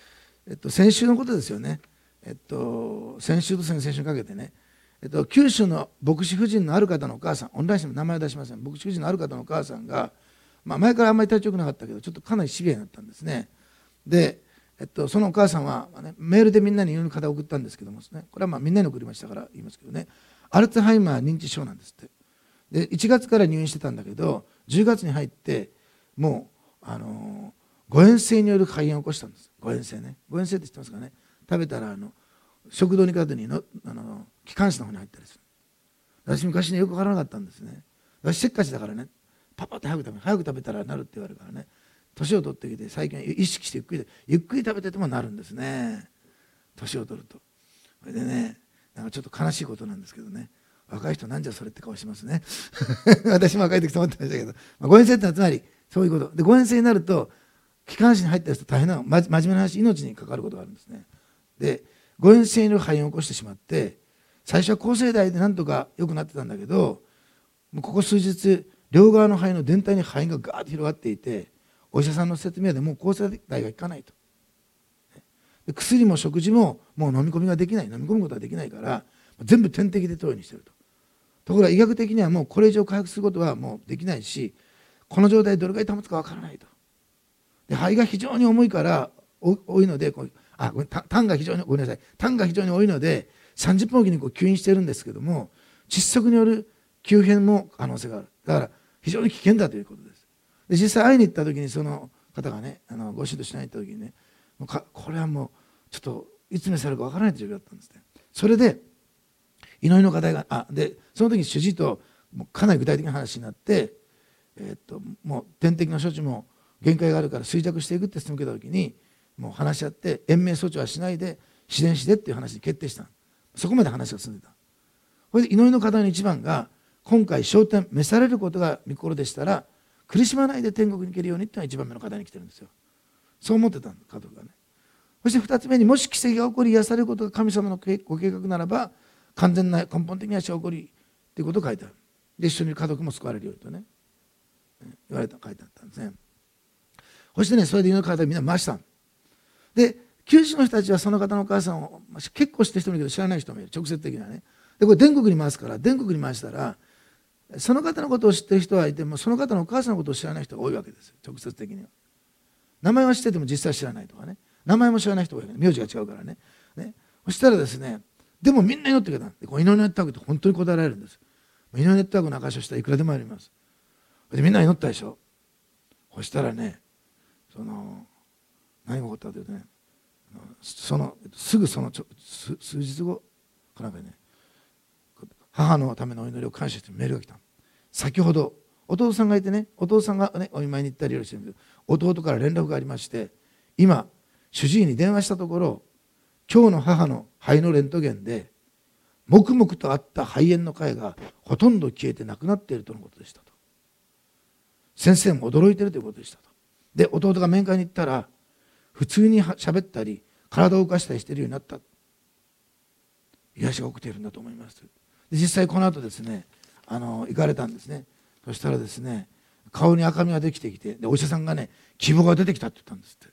えっと、先週のことですよね、えっと、先週と先々週にかけてね、えっと、九州の牧師夫人のある方のお母さん、オンラインでも名前を出しません、牧師夫人のある方のお母さんが、まあ、前からあんまり体調良くなかったけどちょっとかなりシビアになったんですね。で、えっと、そのお母さんは、ね、メールでみんなにいろいろ方を送ったんですけどもですね、これはまあみんなに送りましたから言いますけどね、アルツハイマー認知症なんですって。でいちがつから入院してたんだけどじゅうがつに入ってもう、あのー、誤嚥性による肺炎を起こしたんです。誤嚥性ね、誤嚥性って知ってますかね。食べたらあの食道に行った後にのあの気管支の方に入ったりする。私昔ねよく分からなかったんですね。私せっかちだからね、パパって早く食べ早く食べたらなるって言われるからね、年を取ってきて最近意識してゆっくりゆっくり食べててもなるんですね、年を取ると。それでね、なんかちょっと悲しいことなんですけどね、若い人なんじゃそれって顔しますね私も若い時と思ってましたけど、まあ、誤嚥性ってのはつまりそういうことで、誤嚥性になると気管支に入ったりすると大変な、ま、真面目な話、命に関わることがあるんですね。で誤嚥性による肺炎を起こしてしまって、最初は抗生剤でなんとか良くなってたんだけど、もうここ数日両側の肺の全体に肺がガーッと広がっていて、お医者さんの説明でもう抗生剤が効かないと、で薬も食事ももう飲み込みができない、飲み込むことができないから全部点滴で投与にしてると。ところが医学的にはもうこれ以上回復することはもうできないし、この状態でどれくらい保つかわからないと。で肺が非常に重いから多いので、こうあごめん痰が非常にごめんなさい痰が非常に多いのでさんじゅっぷんおきにこう吸引してるんですけども、窒息による急変も可能性がある。だから非常に危険だということです。で実際会いに行った時にその方がね、あのご指導しないと行った時にね、もうかこれはもうちょっといつ召されるかわからないという状況だったんですね。それで祈りの課題があでその時に主治医ともうかなり具体的な話になって、えー、っともう点滴の処置も限界があるから衰弱していくって勧めた時にもう話し合って延命措置はしないで自然死でっていう話に決定した。そこまで話が進んでた。これで祈りの課題の一番が、今回昇天召されることが御心でしたら苦しまないで天国に行けるようにっていうのが一番目の課題に来てるんですよ。そう思ってたんだ家族がね。そして二つ目に、もし奇跡が起こり癒されることが神様のご計画ならば完全な根本的な死が起こりということを書いてある。で一緒に家族も救われるようにとね言われた書いてあったんですね。そしてね、それで祈りの課題をみんな回した。で九州の人たちはその方のお母さんを結構知ってる人もいるけど知らない人もいる、直接的にはね。でこれ全国に回すから、全国に回したらその方のことを知ってる人はいてもその方のお母さんのことを知らない人が多いわけですよ、直接的には。名前は知ってても実際知らないとかね、名前も知らない人が多いから、名字が違うからね。ねそしたらですね、でもみんな祈ってくれた。でこう祈りのネットワークって本当に答えられるんです。祈りのネットワークの証しをしたらいくらでもあります。でみんな祈ったでしょ。そしたらね、その何が起こったかというとね、そのすぐそのちょ数日後かなんかね、母のためのお祈りを感謝してメールが来た。先ほど弟さんがいてね、弟さんがねお見舞いに行ったりしてるんですけど、弟から連絡がありまして、今主治医に電話したところ、今日の母の肺のレントゲンで黙々とあった肺炎の塊がほとんど消えてなくなっているとのことでしたと。先生も驚いているということでしたと。で弟が面会に行ったら普通にしゃべったり体を動かしたりしているようになった。癒しが起きているんだと思います。で実際この後ですね、あの行かれたんですね。そしたらですね、顔に赤みができてきて、でお医者さんがね、希望が出てきたって言ったんですって。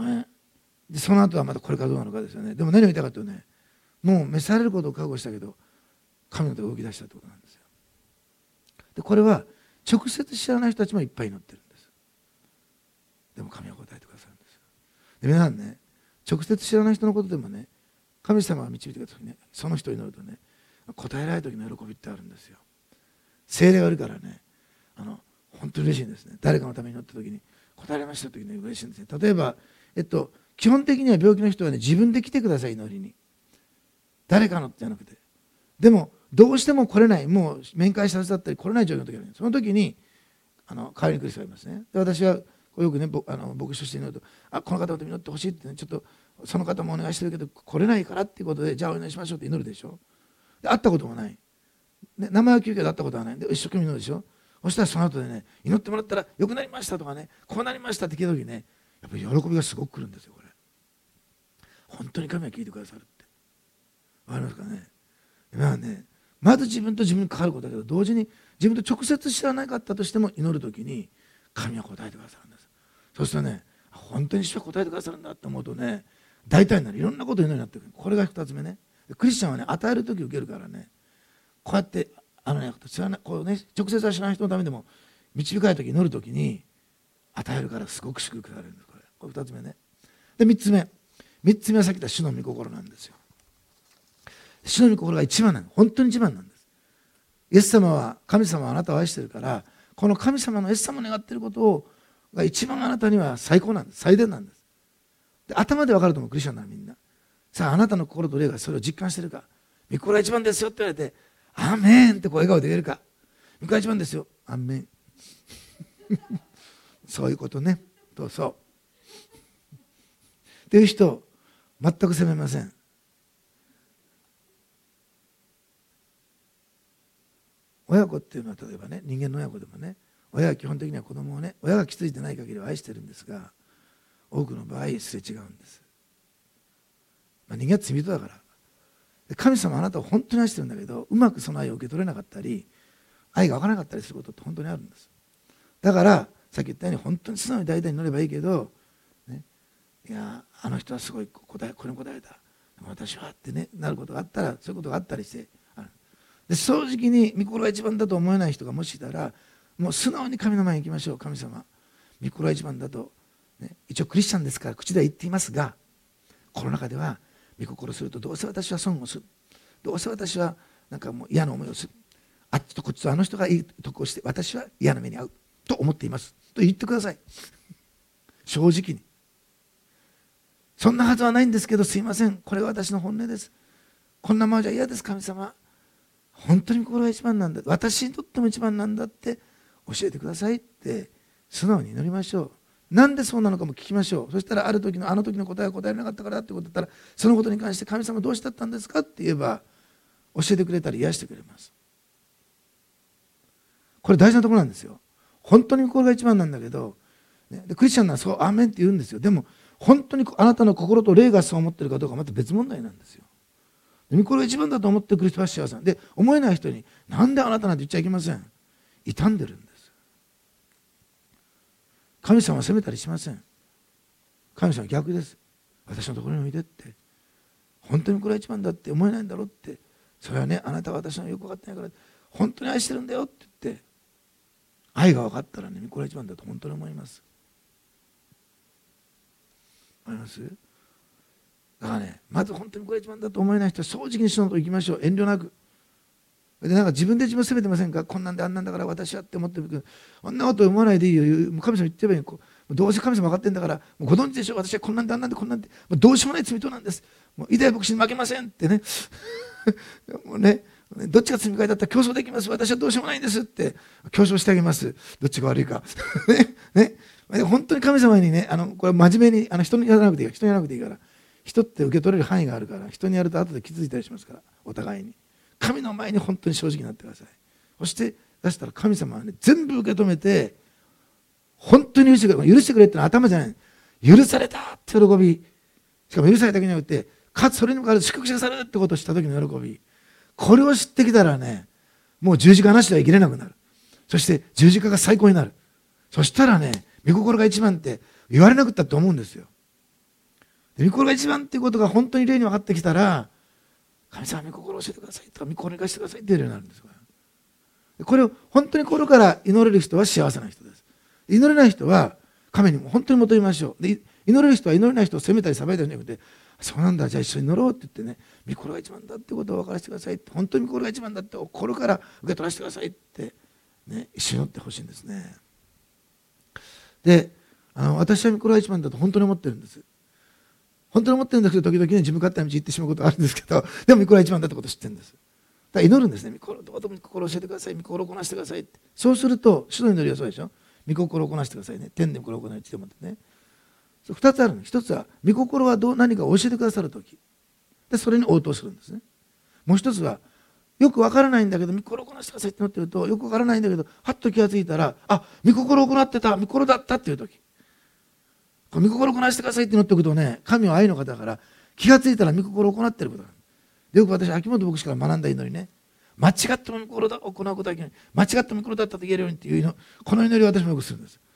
ね、でその後はまたこれからどうなのかですよね。でも何を言いたかというとね、もう召されることを覚悟したけど神の手が動き出したってことなんですよ。でこれは直接知らない人たちもいっぱい祈ってるんです。でも神は答えてくださるんです。で皆さんね、直接知らない人のことでもね、神様が導いてくださいね、その人を祈るとね、答えられる時の喜びってあるんですよ。聖霊がいるからね、あの本当に嬉しいんですね。誰かのために祈った時に答えられました時に、ね、嬉しいんですね。例えば、えっと、基本的には病気の人はね、自分で来てください、祈りに。誰かのじゃなくて。でもどうしても来れない、もう面会したはずだったり来れない状況の時がある。その時にあの代わりに来る人がいますね。で私はよくね、あの牧師として祈ると、あこの方のために祈ってほしいって、ね、ちょっとその方もお願いしてるけど来れないからっていうことで、じゃあお願いしましょうって祈るでしょ。で会ったこともない、ね、名前は聞くけど会ったことはない。で一生懸命祈るでしょ。そしたらその後でね、祈ってもらったら良くなりましたとかね、こうなりましたって聞いた時ね、やっぱり喜びがすごく来るんですよ。これ本当に神は聞いてくださるって。わかりますかね。今はね、まず自分と自分に関わることだけど、同時に自分と直接知らなかったとしても祈るときに神は答えてくださるんです。そうするとね、 本当に主は答えてくださるんだって思うとね、大体になる、いろんなことを祈るようになってくる。これがふたつめね。クリスチャンはね、与える時受けるからね、こうやってあのね、知らないこうね、直接は知らない人のためでも導かれた時、祈る時に与えるからすごく祝福されるんです。これこれふたつめね。でみっつめ、みっつめはさっき言った主の御心なんですよ。主の御心が一番なんです。本当に一番なんです。イエス様は、神様はあなたを愛しているから、この神様のイエス様を願っていることをが一番あなたには最高なんです。最善なんです。で頭で分かると思う、クリスチャンならみんな。さあ、あなたの心と霊がそれを実感しているか。御心が一番ですよって言われて、アーメンってこう笑顔で言えるか。御心が一番ですよ。アーメン。そういうことね。どうぞ。っていう人、全く責めません。親子っていうのは例えばね、人間の親子でもね、親は基本的には子供をね、親が気づいてない限りは愛してるんですが、多くの場合すれ違うんです。まあ、人間は罪人だから。神様はあなたを本当に愛してるんだけど、うまくその愛を受け取れなかったり、愛が分からなかったりすることって本当にあるんです。だからさっき言ったように本当に素直に大胆に乗ればいいけど、ね、いやあの人はすごい答えこれに答えた、私はってねなることがあったら、そういうことがあったりしてある。で正直に御心が一番だと思えない人がもしいたら、もう素直に神の前に行きましょう。神様、御心が一番だと、ね、一応クリスチャンですから口では言っていますが、この中では御心するとどうせ私は損をする、どうせ私はなんかもう嫌な思いをする、あっちとこっちとあの人がいい得をして私は嫌な目に遭うと思っていますと言ってください。正直に。そんなはずはないんですけど、すいません、これは私の本音です。こんなままじゃ嫌です。神様、本当に心が一番なんだ、私にとっても一番なんだって教えてくださいって素直に祈りましょう。なんでそうなのかも聞きましょう。そしたらある時のあの時の答えは答えられなかったからってことだったら、そのことに関して神様どうしてだったんですかって言えば教えてくれたり癒してくれます。これ大事なところなんですよ。本当にこれが一番なんだけど、ね、でクリスチャンならそうアーメンって言うんですよ。でも本当にあなたの心と霊がそう思ってるかどうかはまた別問題なんですよ。でこれが一番だと思ってくる人は幸せなんで、思えない人になんであなたなんて言っちゃいけません。傷んでるんです。神様は責めたりしません。神様は逆です。私のところにおいでって、本当にこれが一番だって思えないんだろうって、それはね、あなたは私のよく分かってないから本当に愛してるんだよって言って、愛が分かったらね、これが一番だと本当に思います。思います？だからね、まず本当にこれが一番だと思えない人は正直に主のとこ行きましょう。遠慮なく。でなんか自分で自分を責めてませんか？こんなんであんなんだから私はって思ってるけど、こんなこと思わないでいいよ。神様言ってればいいよ。どうせ神様分かってんだから、もうご存知でしょう。私はこんなんであんなんでこんなんで、もうどうしようもない罪人なんです。もう偉大牧師に負けませんってね。もうね、どっちが罪深いだったら競争できます。私はどうしようもないんですって競争してあげます。どっちが悪いか。ねね、本当に神様にね、あのこれ真面目にあの人にやらなくていいから、人にやらなくていいから、人って受け取れる範囲があるから、人にやると後で気づいたりしますから、お互いに。神の前に本当に正直になってください。そして出したら神様はね、全部受け止めて本当に許してくれ。許してくれってのは頭じゃない。許されたって喜び、しかも許されただけじゃなくて、かつそれにもかかわらず祝福されるってことを知った時の喜び、これを知ってきたらね、もう十字架なしでは生きれなくなる。そして十字架が最高になる。そしたらね、御心が一番って言われなくったって思うんですよ。で御心が一番っていうことが本当に霊に分かってきたら、神様御心を教えてくださいとか、御心に貸してくださいって言えるようになるんです。これを本当に心から祈れる人は幸せな人です。祈れない人は神にも本当に求めましょう。で祈れる人は祈れない人を責めたり裁いたりじゃなくて、そうなんだ、じゃあ一緒に祈ろうって言ってね、御心が一番だってことを分からせてくださいって、本当に御心が一番だって心から受け取らせてくださいって、ね、一緒に祈ってほしいんですね。で、あの私は御心が一番だと本当に思ってるんです。本当に思ってるんだけど、時々ね、自分勝手な道行ってしまうことがあるんですけど、でも御心が一番だってことを知ってるんです。だから祈るんですね。御心、どうぞ御心を教えてください。御心をこなしてくださいって。そうすると、主の祈りはそうでしょ。御心をこなしてくださいね。天で御心を行いって思ってね。二つあるの。一つは、御心はどう何かを教えてくださるとき。で、それに応答するんですね。もう一つは、よくわからないんだけど、御心をこなしてくださいってなってると、よくわからないんだけど、はっと気がついたら、あ、御心を行ってた、御心だったっていうとき。御心をこなしてくださいって祈っておくとね、神は愛の方だから、気がついたら御心を行っていることなんです。よく私、秋元牧師から学んだ祈りね、間違っても御心を行うことはできない、間違っても御心だったと言えるようにっていうの、この祈りを私もよくするんです。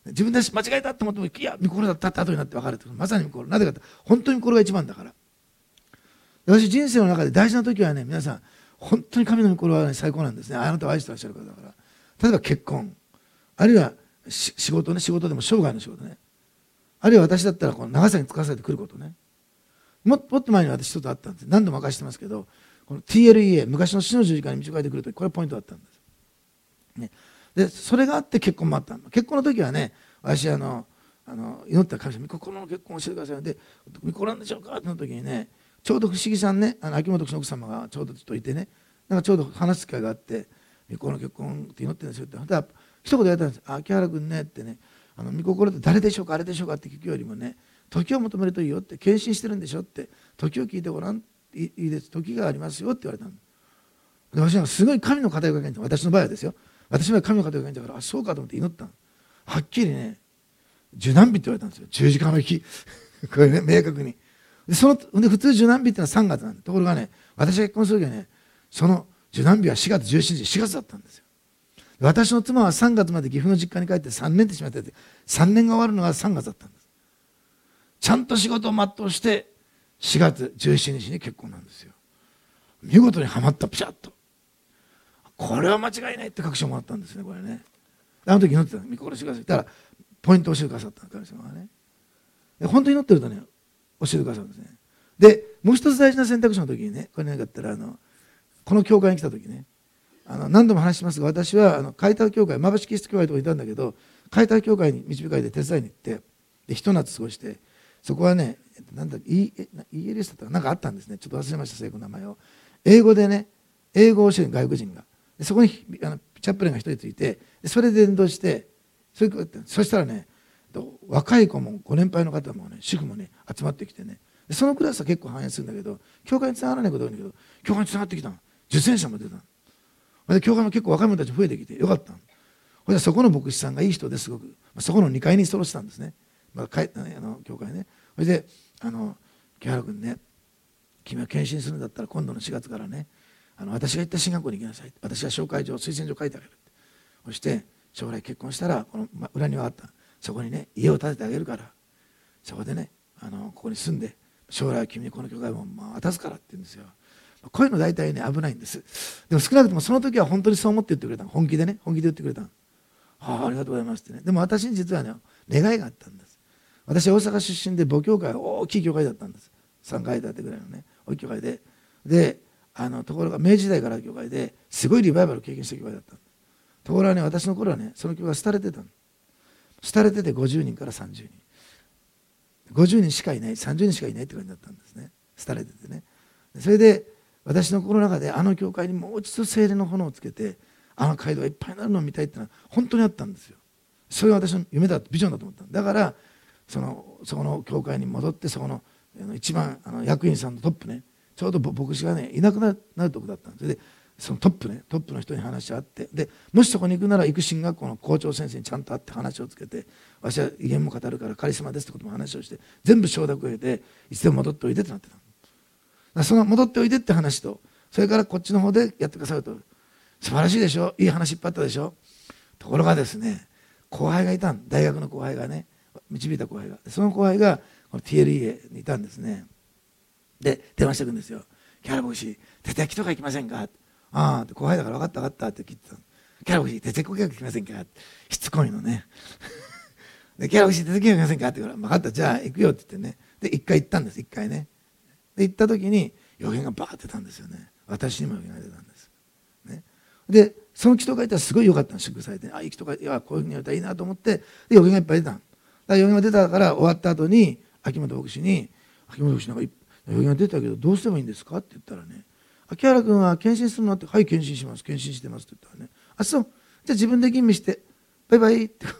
自分で間違えたと思っても、いや、御心だったって後になって分かるって、まさに御心。なぜかって、本当に御心が一番だから。私、人生の中で大事な時はね、皆さん、本当に神の御心は、ね、最高なんですね。あなたを愛してらっしゃる方だから。例えば結婚、あるいは仕事ね、仕事でも生涯の仕事ね。あるいは私だったらこの長崎に使わされてくることね。もっと前に私一つあったんです。何度も明かしてますけど、この ティーエルイーエー、昔の死の十字架に導かれてくるとき、これポイントだったんです。ね、でそれがあって結婚もあった。結婚の時はね、私あのあの祈ったら神様、御心の結婚を教えてください。で、御心なんでしょうかっての時にね、ちょうど不思議さんね、あの秋元氏の奥様がちょうどちょっといてね、なんかちょうど話す機会があって、御心の結婚って祈ってるんですよって、ただ一言言われたんです。秋原君ねってね、あの御心って誰でしょうかあれでしょうかって聞くよりもね、時を求めるといいよって、献身してるんでしょって、時を聞いてごらん、いいです、時がありますよって言われたの。で私はすごい神の語りがけんだ、私の場合はですよ。私の場合は神の語りがけんだから、あ、そうかと思って祈ったの。はっきりね、受難日って言われたんですよ、十字架の日。これね、明確に。でそので普通受難日っていうのはさんがつなんで、ところがね、私が結婚する時はね、その受難日はしがつじゅうしちにち、しがつだったんですよ。私の妻はさんがつまで岐阜の実家に帰ってさんねんってしまってて、さんねんが終わるのがさんがつだったんです。ちゃんと仕事を全うしてしがつじゅうしちにちに結婚なんですよ。見事にはまった、ピシャッと。これは間違いないって確信をもらったんですね、これね。あの時祈ってたの、御心してください。たらポイントを教えてくださった神様がね。で本当に祈ってるとね、教えてくださるんですね。で、もう一つ大事な選択肢の時にね、これ何かったらあのこの教会に来た時ね、あの何度も話しますが、私はあの開拓教会、まぶしキリスト教会とかいたんだけど、開拓教会に導かれて手伝いに行って、でひと夏過ごして、そこはね、なんだ イーエルエス だったかなんかあったんですね。ちょっと忘れました、聖子の名前を。英語でね、英語を教える外国人が。でそこにあのチャップレンが一人ついて、でそれで伝道して、それそしたらね、若い子もご年配の方もね、主婦もね、集まってきてね、でそのクラスは結構反映するんだけど、教会につながらないことが多いんだけど、教会につながってきたの。受選者も出たの。で教会も結構若い者たち増えてきてよかったの。ほいでそこの牧師さんがいい人ですごく、そこのにかいに揃ってたんですね。まあ、かいあの教会ね。それで、あの木原君ね、君は献身するんだったら今度のしがつからね、あの私が行った進学校に行きなさい。私が紹介状、推薦状書いてあげる。そして将来結婚したら、この裏にはあった。そこにね、家を建ててあげるから、そこでね、あのここに住んで、将来は君にこの教会も渡すからって言うんですよ。こういうの大体ね、危ないんです。でも少なくともその時は本当にそう思って言ってくれたの。本気でね、本気で言ってくれたの。はあ、ありがとうございますってね。でも私に実はね、願いがあったんです。私は大阪出身で母教会、大きい教会だったんです。さんかい建てぐらいのね、大きい教会で。で、あのところが明治時代からの教会ですごいリバイバルを経験した教会だったんです。ところがね、私の頃はね、その教会が廃れてたの。廃れててごじゅうにんからさんじゅうにん。ごじゅうにんしかいない、さんじゅうにんしかいないって感じだったんですね。廃れててね。それで、私の心の中であの教会にもう一度聖霊の炎をつけて、あの街道がいっぱいになるのを見たいっていうのは本当にあったんですよ。それが私の夢だ、ビジョンだと思った。だからそのそこの教会に戻って、そこの一番あの役員さんのトップね、ちょうど牧師がねいなくなるなるとこだったんです。でそのトップね、トップの人に話し合って、でもしそこに行くなら行く進学校の校長先生にちゃんと会って話をつけて、私は威厳も語るからカリスマですってことも話をして、全部承諾を得て、いつでも戻っておいでってなってた。その戻っておいでって話と、それからこっちの方でやってくださると、素晴らしいでしょ、いい話いっぱいあったでしょ。ところがですね、後輩がいたん、大学の後輩がね、導いた後輩が、その後輩がこの ティーエルイーエー にいたんですね。で電話してくるんですよ。キャラ牧師、徹夜きとか行きませんか。ああ、後輩だから分かった分かったって聞いてたの。キャラ牧師、徹夜企画行きませんか。しつこいのね。でキャラ牧師、徹夜企画行きませんかって言うから、分かった、じゃあ行くよって言ってね。で一回行ったんです、一回ね。で行った時に予言がバーって出たんですよね。私にも予言が出たんです、ね、でその祈祷がいたらすごい良かったの、祝福されて、ね、あいい祈祷がいやこういうふうにやったらいいなと思って、で予言がいっぱい出たの。だから予言が出たから終わった後に秋元牧師に「秋元牧師なんか予言が出たけどどうすればいいんですか?」って言ったらね「秋原君は献身するの?」って「はい献身します、献身してます」って言ったらね「あそうじゃあ自分で吟味してバイバイ」って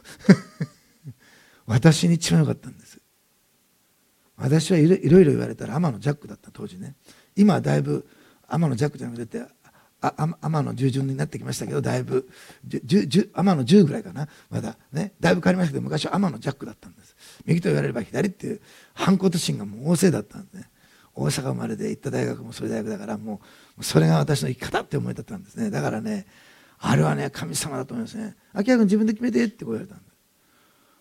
私に一番良かったんです。私はいろいろ言われたら天のジャックだった当時ね。今はだいぶ天のジャックじゃなくて天の従順になってきましたけど、だいぶ天のじゅうぐらいかな、まだね、だいぶ変わりましたけど、昔は天のジャックだったんです。右と言われれば左っていう反骨心がもう旺盛だったんですね。大阪生まれで行った大学もそれ大学だから、もうそれが私の生き方って思いだったんですね。だからね、あれはね神様だと思いますね。秋葉君自分で決めてってこう言われたんです。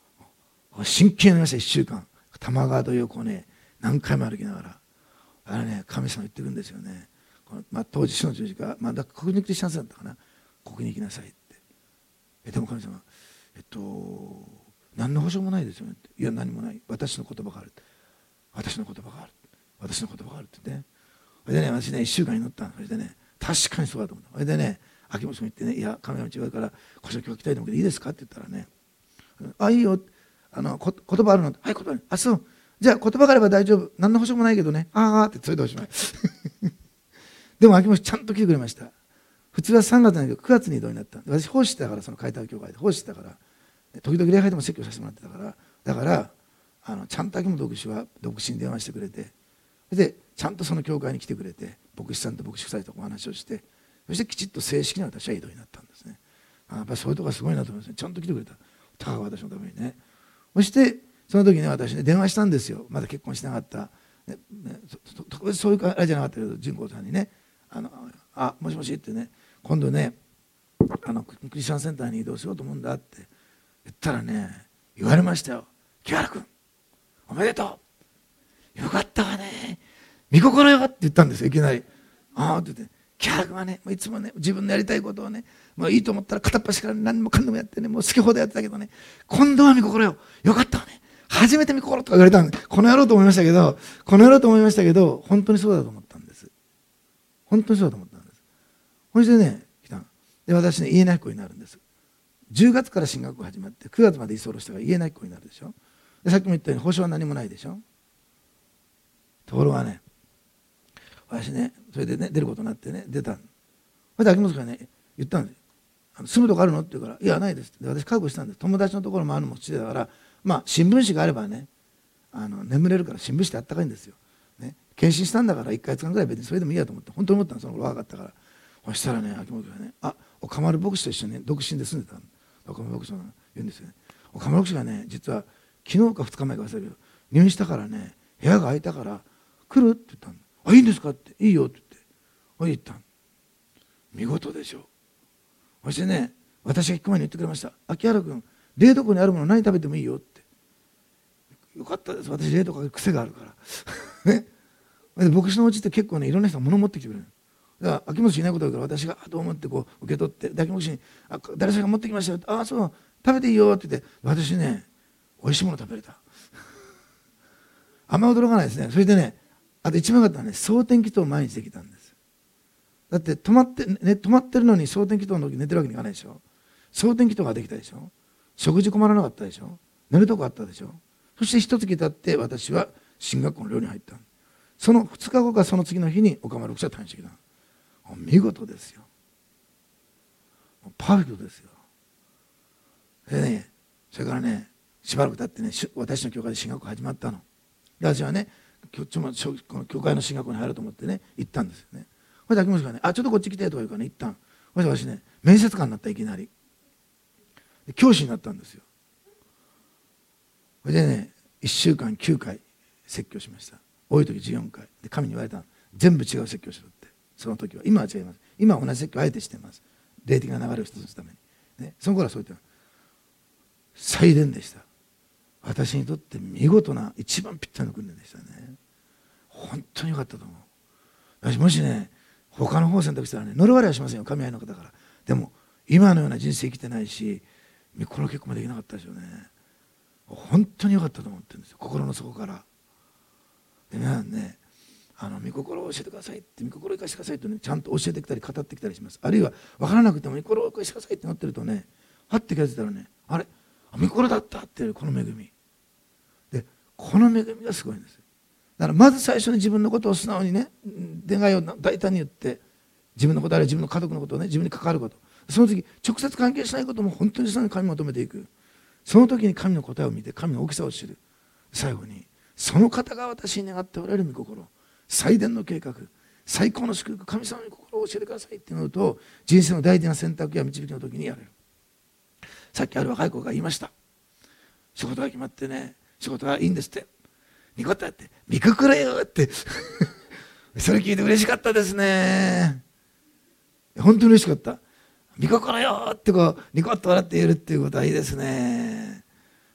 真剣になりました。いっしゅうかん多摩川沿いをこうね何回も歩きながら、あれね、神様言ってくるんですよね。この、まあ、当時死の十字架、まあ、だ国に行きなさいだったかな、国に行きなさいって。えでも神様、えっと何の保証もないですよねって。いや何もない、私の言葉がある、私の言葉がある、私の言葉があるってね。それでね、私ねいっしゅうかん祈ったの。それでね、確かにそうだと思った。それでね、秋元さん言ってね、いやカメラも違うから腰の今日来たいと思うけどいいですかって言ったらね、あいいよ、あのこ言葉あるの、はい言葉ある、あそう、じゃあ言葉があれば大丈夫、何の保証もないけどね、ああってそれでおしまいでも秋元ちゃんと来てくれました。普通はさんがつなんだけどくがつに異動になった。私奉仕してたから、その開拓教会で奉仕してたから、時々礼拝でも説教させてもらってたから、だからあのちゃんと秋元牧師は独身に電話してくれて、でちゃんとその教会に来てくれて、牧師さんと牧師夫妻とお話をして、そしてきちっと正式に私は異動になったんですね。あやっぱりそういうところがすごいなと思いますね。ちゃんと来てくれた、たかが私のためにね。そしてその時ね、私ね電話したんですよ。まだ結婚しなかった、ねね、特別そういうあれじゃなかったけど、純子さんにね、あのあもしもしってね、今度ねあのクリスチャンセンターに移動しようと思うんだって言ったらね、言われましたよ。木原君おめでとう、よかったわね、見心よって言ったんですよ、いきなり。ああって言って、木原君はねいつもね自分のやりたいことをね、もういいと思ったら片っ端から何もかんでもやってね、もう好き放題やってたけどね、今度は見心よ、よかったわね、初めて見心とか言われたんで、この野郎と思いましたけど、この野郎と思いましたけど、本当にそうだと思ったんです。本当にそうだと思ったんです。そしてね来たで、私ね家なき子になるんです。じゅうがつから進学が始まってくがつまで居候したから家なき子になるでしょ。でさっきも言ったように保証は何もないでしょ。ところがね、私ねそれでね出ることになってね出たの。それで秋元がね言ったんですよ。あの住むとこあるのって言うから、いやないですって。私覚悟したんです。友達のところもあるのも知ってたから、まあ新聞紙があればねあの眠れるから、新聞紙ってあったかいんですよ、ね、検診したんだからいっかげつかんぐらい別にそれでもいいやと思って、本当に思ったの、その頃若かったから。そしたらね秋元がね、あ岡丸牧師と一緒に、ね、独身で住んでたの。岡丸牧師が言うんですよね。岡丸牧師がね実は昨日かふつかまえか忘れたけど入院したからね、部屋が空いたから来るって言ったの。あいいんですかって、いいよって言って、おい言ったの。見事でしょ。そしてね私が聞く前に言ってくれました。秋原君冷凍庫にあるもの何食べてもいいよって。よかったです、私冷凍庫に癖があるからね。で牧師のお家って結構ねいろんな人が物持ってきてくれる。だから秋元氏いないことだから私がどう思ってこう受け取って、秋元氏にあ誰さんが持ってきましたよ、ああそう食べていいよって言って、私ねおいしいもの食べれたあんま驚かないですね。それでね、あと一番良かったのはね、蒼天祈祷を毎日できたんです。だって止まって、ね、止まってるのに蒼天祈祷の時寝てるわけにいかないでしょ。蒼天祈祷ができたでしょ。食事困らなかったでしょ。寝るとこあったでしょ。そして一月経って私は進学校の寮に入った。そのふつかごかその次の日に岡丸牧師は退院してきた。見事ですよ。パーフェクトですよ。でね、それからねしばらく経ってね私の教会で進学校始まったの。で私はねこの教会の進学校に入ろうと思ってね行ったんですよね。それで秋元がね、あちょっとこっち来てとか言うからね行ったん。それで私ね面接官になった。いきなりで教師になったんですよ。それでねいっしゅうかんきゅうかい説教しました。多い時じゅうよんかいで、神に言われたの、全部違う説教しろって。その時は、今は違います。今は同じ説教をあえてしています。霊的な流れを一つするために、ね、その頃はそう言って最善でした。私にとって見事な一番ぴったりの訓練でしたね。本当によかったと思う。私もしね他の方を選択したらね呪われはしませんよ、神愛の方から。でも今のような人生生きてないし、この結婚もできなかったでしょうね。本当によかったと思ってるんですよ、心の底から。で皆さんね、あの御心を教えてくださいって、御心を生かしてくださいとねちゃんと教えてきたり語ってきたりします。あるいは分からなくても御心を生かしてくださいってなってるとね、はって気がついたらね、あれ御心だったっていうこの恵みで、この恵みがすごいんですよ。だからまず最初に自分のことを素直にね願いを大胆に言って、自分のことあるいは自分の家族のことをね自分に関わること、その次直接関係しないことも本当に素直に神を求めていく。その時に神の答えを見て神の大きさを知る。最後にその方が私に願っておられる御心、最善の計画、最高の祝福、神様に心を教えてくださいっていうのと、人生の大事な選択や導きの時にやれる。さっきある若い子が言いました。仕事が決まってね、仕事がいいんですって。ニコッとやって見くくれよってそれ聞いて嬉しかったですね。本当に嬉しかった。見くくれよってこうニコッと笑って言えるっていうことはいいですね。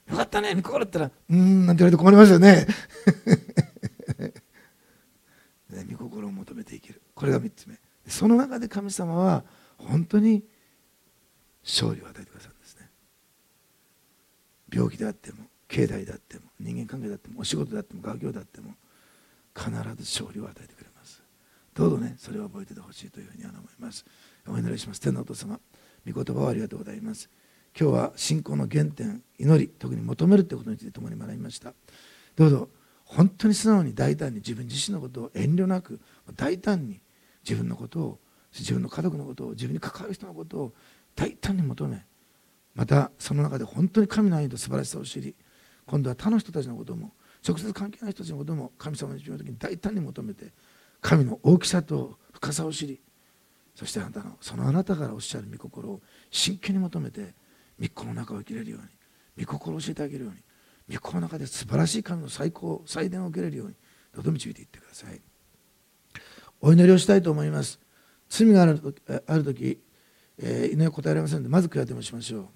よかったね、御心だったら、うーんなんて言われて困りますよね。ね、御心を求めて生きる。これがみっつめ。その中で神様は本当に勝利を与えてくださるんですね。病気であっても、経済であっても、人間関係であっても、お仕事であっても、学業であっても、必ず勝利を与えてくれます。どうぞね、それを覚えててほしいというふうに思います。お祈りします。天のお父様、御言葉をありがとうございます。今日は信仰の原点、祈り、特に求めるということについて共に学びました。どうぞ本当に素直に大胆に自分自身のことを遠慮なく大胆に自分のことを、自分の家族のことを、自分に関わる人のことを大胆に求め、またその中で本当に神の愛と素晴らしさを知り、今度は他の人たちのことも、直接関係ない人たちのことも神様の自分の時に大胆に求めて、神の大きさと深さを知り、そしてあなたのそのあなたからおっしゃる御心を真剣に求めて、御子の中を生きれるように、御心を教えてあげるように、御子の中で素晴らしい神の最高祭殿を受けれるように、どうぞ導いていってください。お祈りをしたいと思います。罪があるとき、あるとき、えー、祈りを答えられませんので、まず悔やてもしましょう。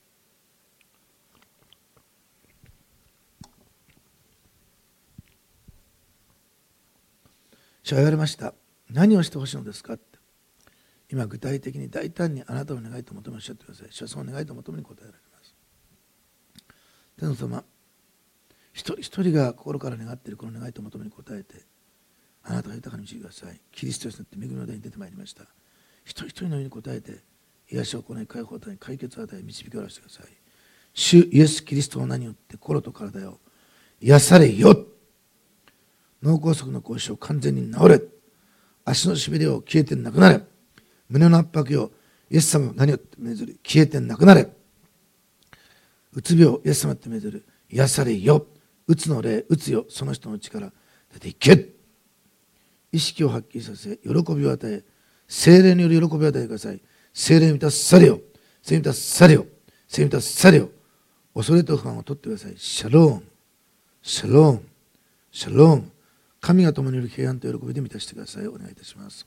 主は言われました。何をしてほしいのですかって。今具体的に大胆にあなたの願いと求めおっしゃってください。主はその願いと求めに答えられます。天の様、一人一人が心から願っているこの願いと求めに応えて、あなたが豊かに導いてください。キリストによって恵みの台に出てまいりました。一人一人のように応えて、癒しを行い、解放を与え、解決を与え、導きを表してください。主イエス・キリストの名によって心と体を癒されよ。脳梗塞の後遺症完全に治れ。足のしびれを消えてなくなれ。胸の圧迫よ、イエス様の名によって命ずる、消えてなくなれ。うつ病、イエス様によって命ずる、癒されよ。うつの霊、うつよ、その人のうちから出ていけ。意識をはっきりさせ、喜びを与え、聖霊による喜びを与えてください。聖霊に満たされよ。聖霊に満たされよ。聖霊に満たされよ。恐れと不安を取ってください。シャローン、シャローン、シャローン。神が共にいる平安と喜びで満たしてください。お願いいたします。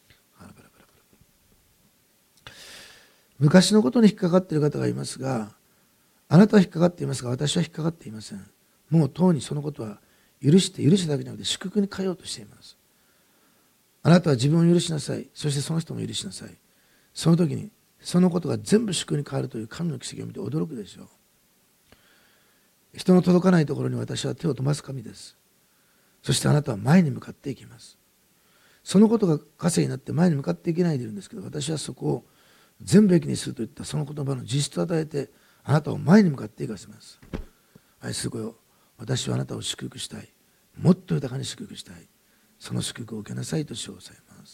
昔のことに引っかかっている方がいますが、あなたは引っかかっていますが、私は引っかかっていません。もうとうにそのことは許して、許しただけじゃなくて祝福に変えようとしています。あなたは自分を許しなさい。そしてその人も許しなさい。その時にそのことが全部祝福に変わるという神の奇跡を見て驚くでしょう。人の届かないところに私は手を飛ばす神です。そしてあなたは前に向かっていきます。そのことが稼になって前に向かっていけないでいるんですけど、私はそこを全部益にするといったその言葉の実質を与えて、あなたを前に向かっていかせます。愛する子よ、私はあなたを祝福したい。もっと豊かに祝福したい。その祝福を受けなさいと主を抑えます。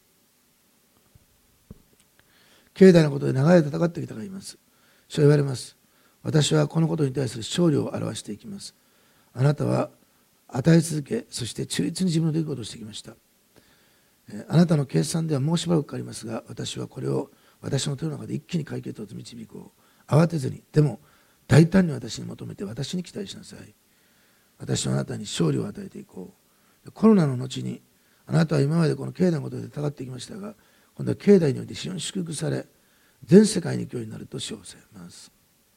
経済のことで長い間戦ってきた方がいます。主は言われます。私はこのことに対する勝利を表していきます。あなたは与え続け、そして忠実に自分のできることをしてきました。あなたの計算ではもうしばらくかかりますが、私はこれを私の手の中で一気に解決を導こう。慌てずに、でも大胆に私に求めて、私に期待しなさい。私はあなたに勝利を与えていこう。コロナの後に、あなたは今までこの経済のことで戦ってきましたが、今度は経済において非常に祝福され、全世界に脅威になると主を抑えます。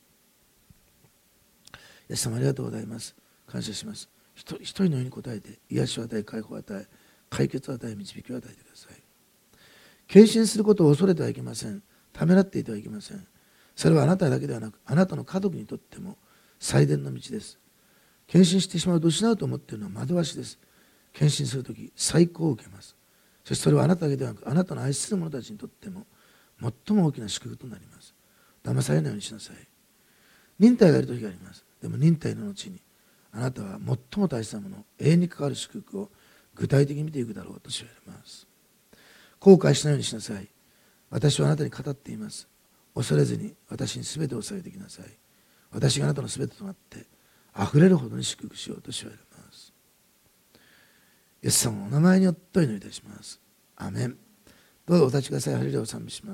イエス様ありがとうございます。感謝します。一人一人のように応えて、癒しを与え、解放を与え、解決を与え、導きを与えてください。献身することを恐れてはいけません。ためらっていてはいけません。それはあなただけではなく、あなたの家族にとっても最善の道です。献身してしまうと失うと思っているのは惑わしです。献身するとき、最高を受けます。そしてそれはあなただけではなく、あなたの愛する者たちにとっても最も大きな祝福となります。騙されないようにしなさい。忍耐がいるときがあります。でも忍耐の後に、あなたは最も大切なもの、永遠に関わる祝福を具体的に見ていくだろうと知られます。後悔しないようにしなさい。私はあなたに語っています。恐れずに私に全てを捧げてきなさい。私があなたの全てとなって溢れるほどに祝福しようと知られます。イエス様のお名前によってお祈りいたします。アメン。どうぞお立ちください。ハレルヤを賛美します。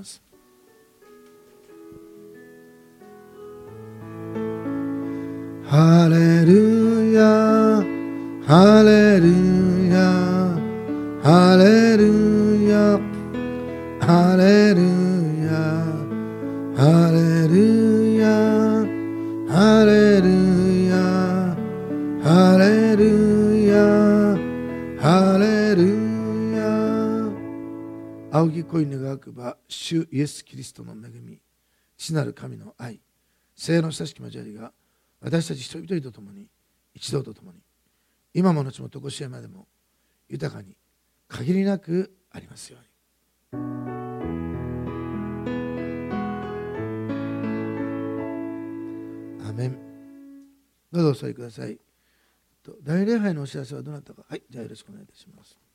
ハレルヤハレルヤハレルヤハレルヤハレルヤハレルヤハレルヤハレルヤ。仰ぎ恋願わくば主イエス・キリストの恵み、父なる神の愛、聖の親しき交わりが私たち一人一人と共に、一同と共に、今も後も常しえまでも豊かに限りなくありますように。アメン。どうぞお座りください。大礼拝のお知らせはどなたか。はい、じゃあよろしくお願いいたします。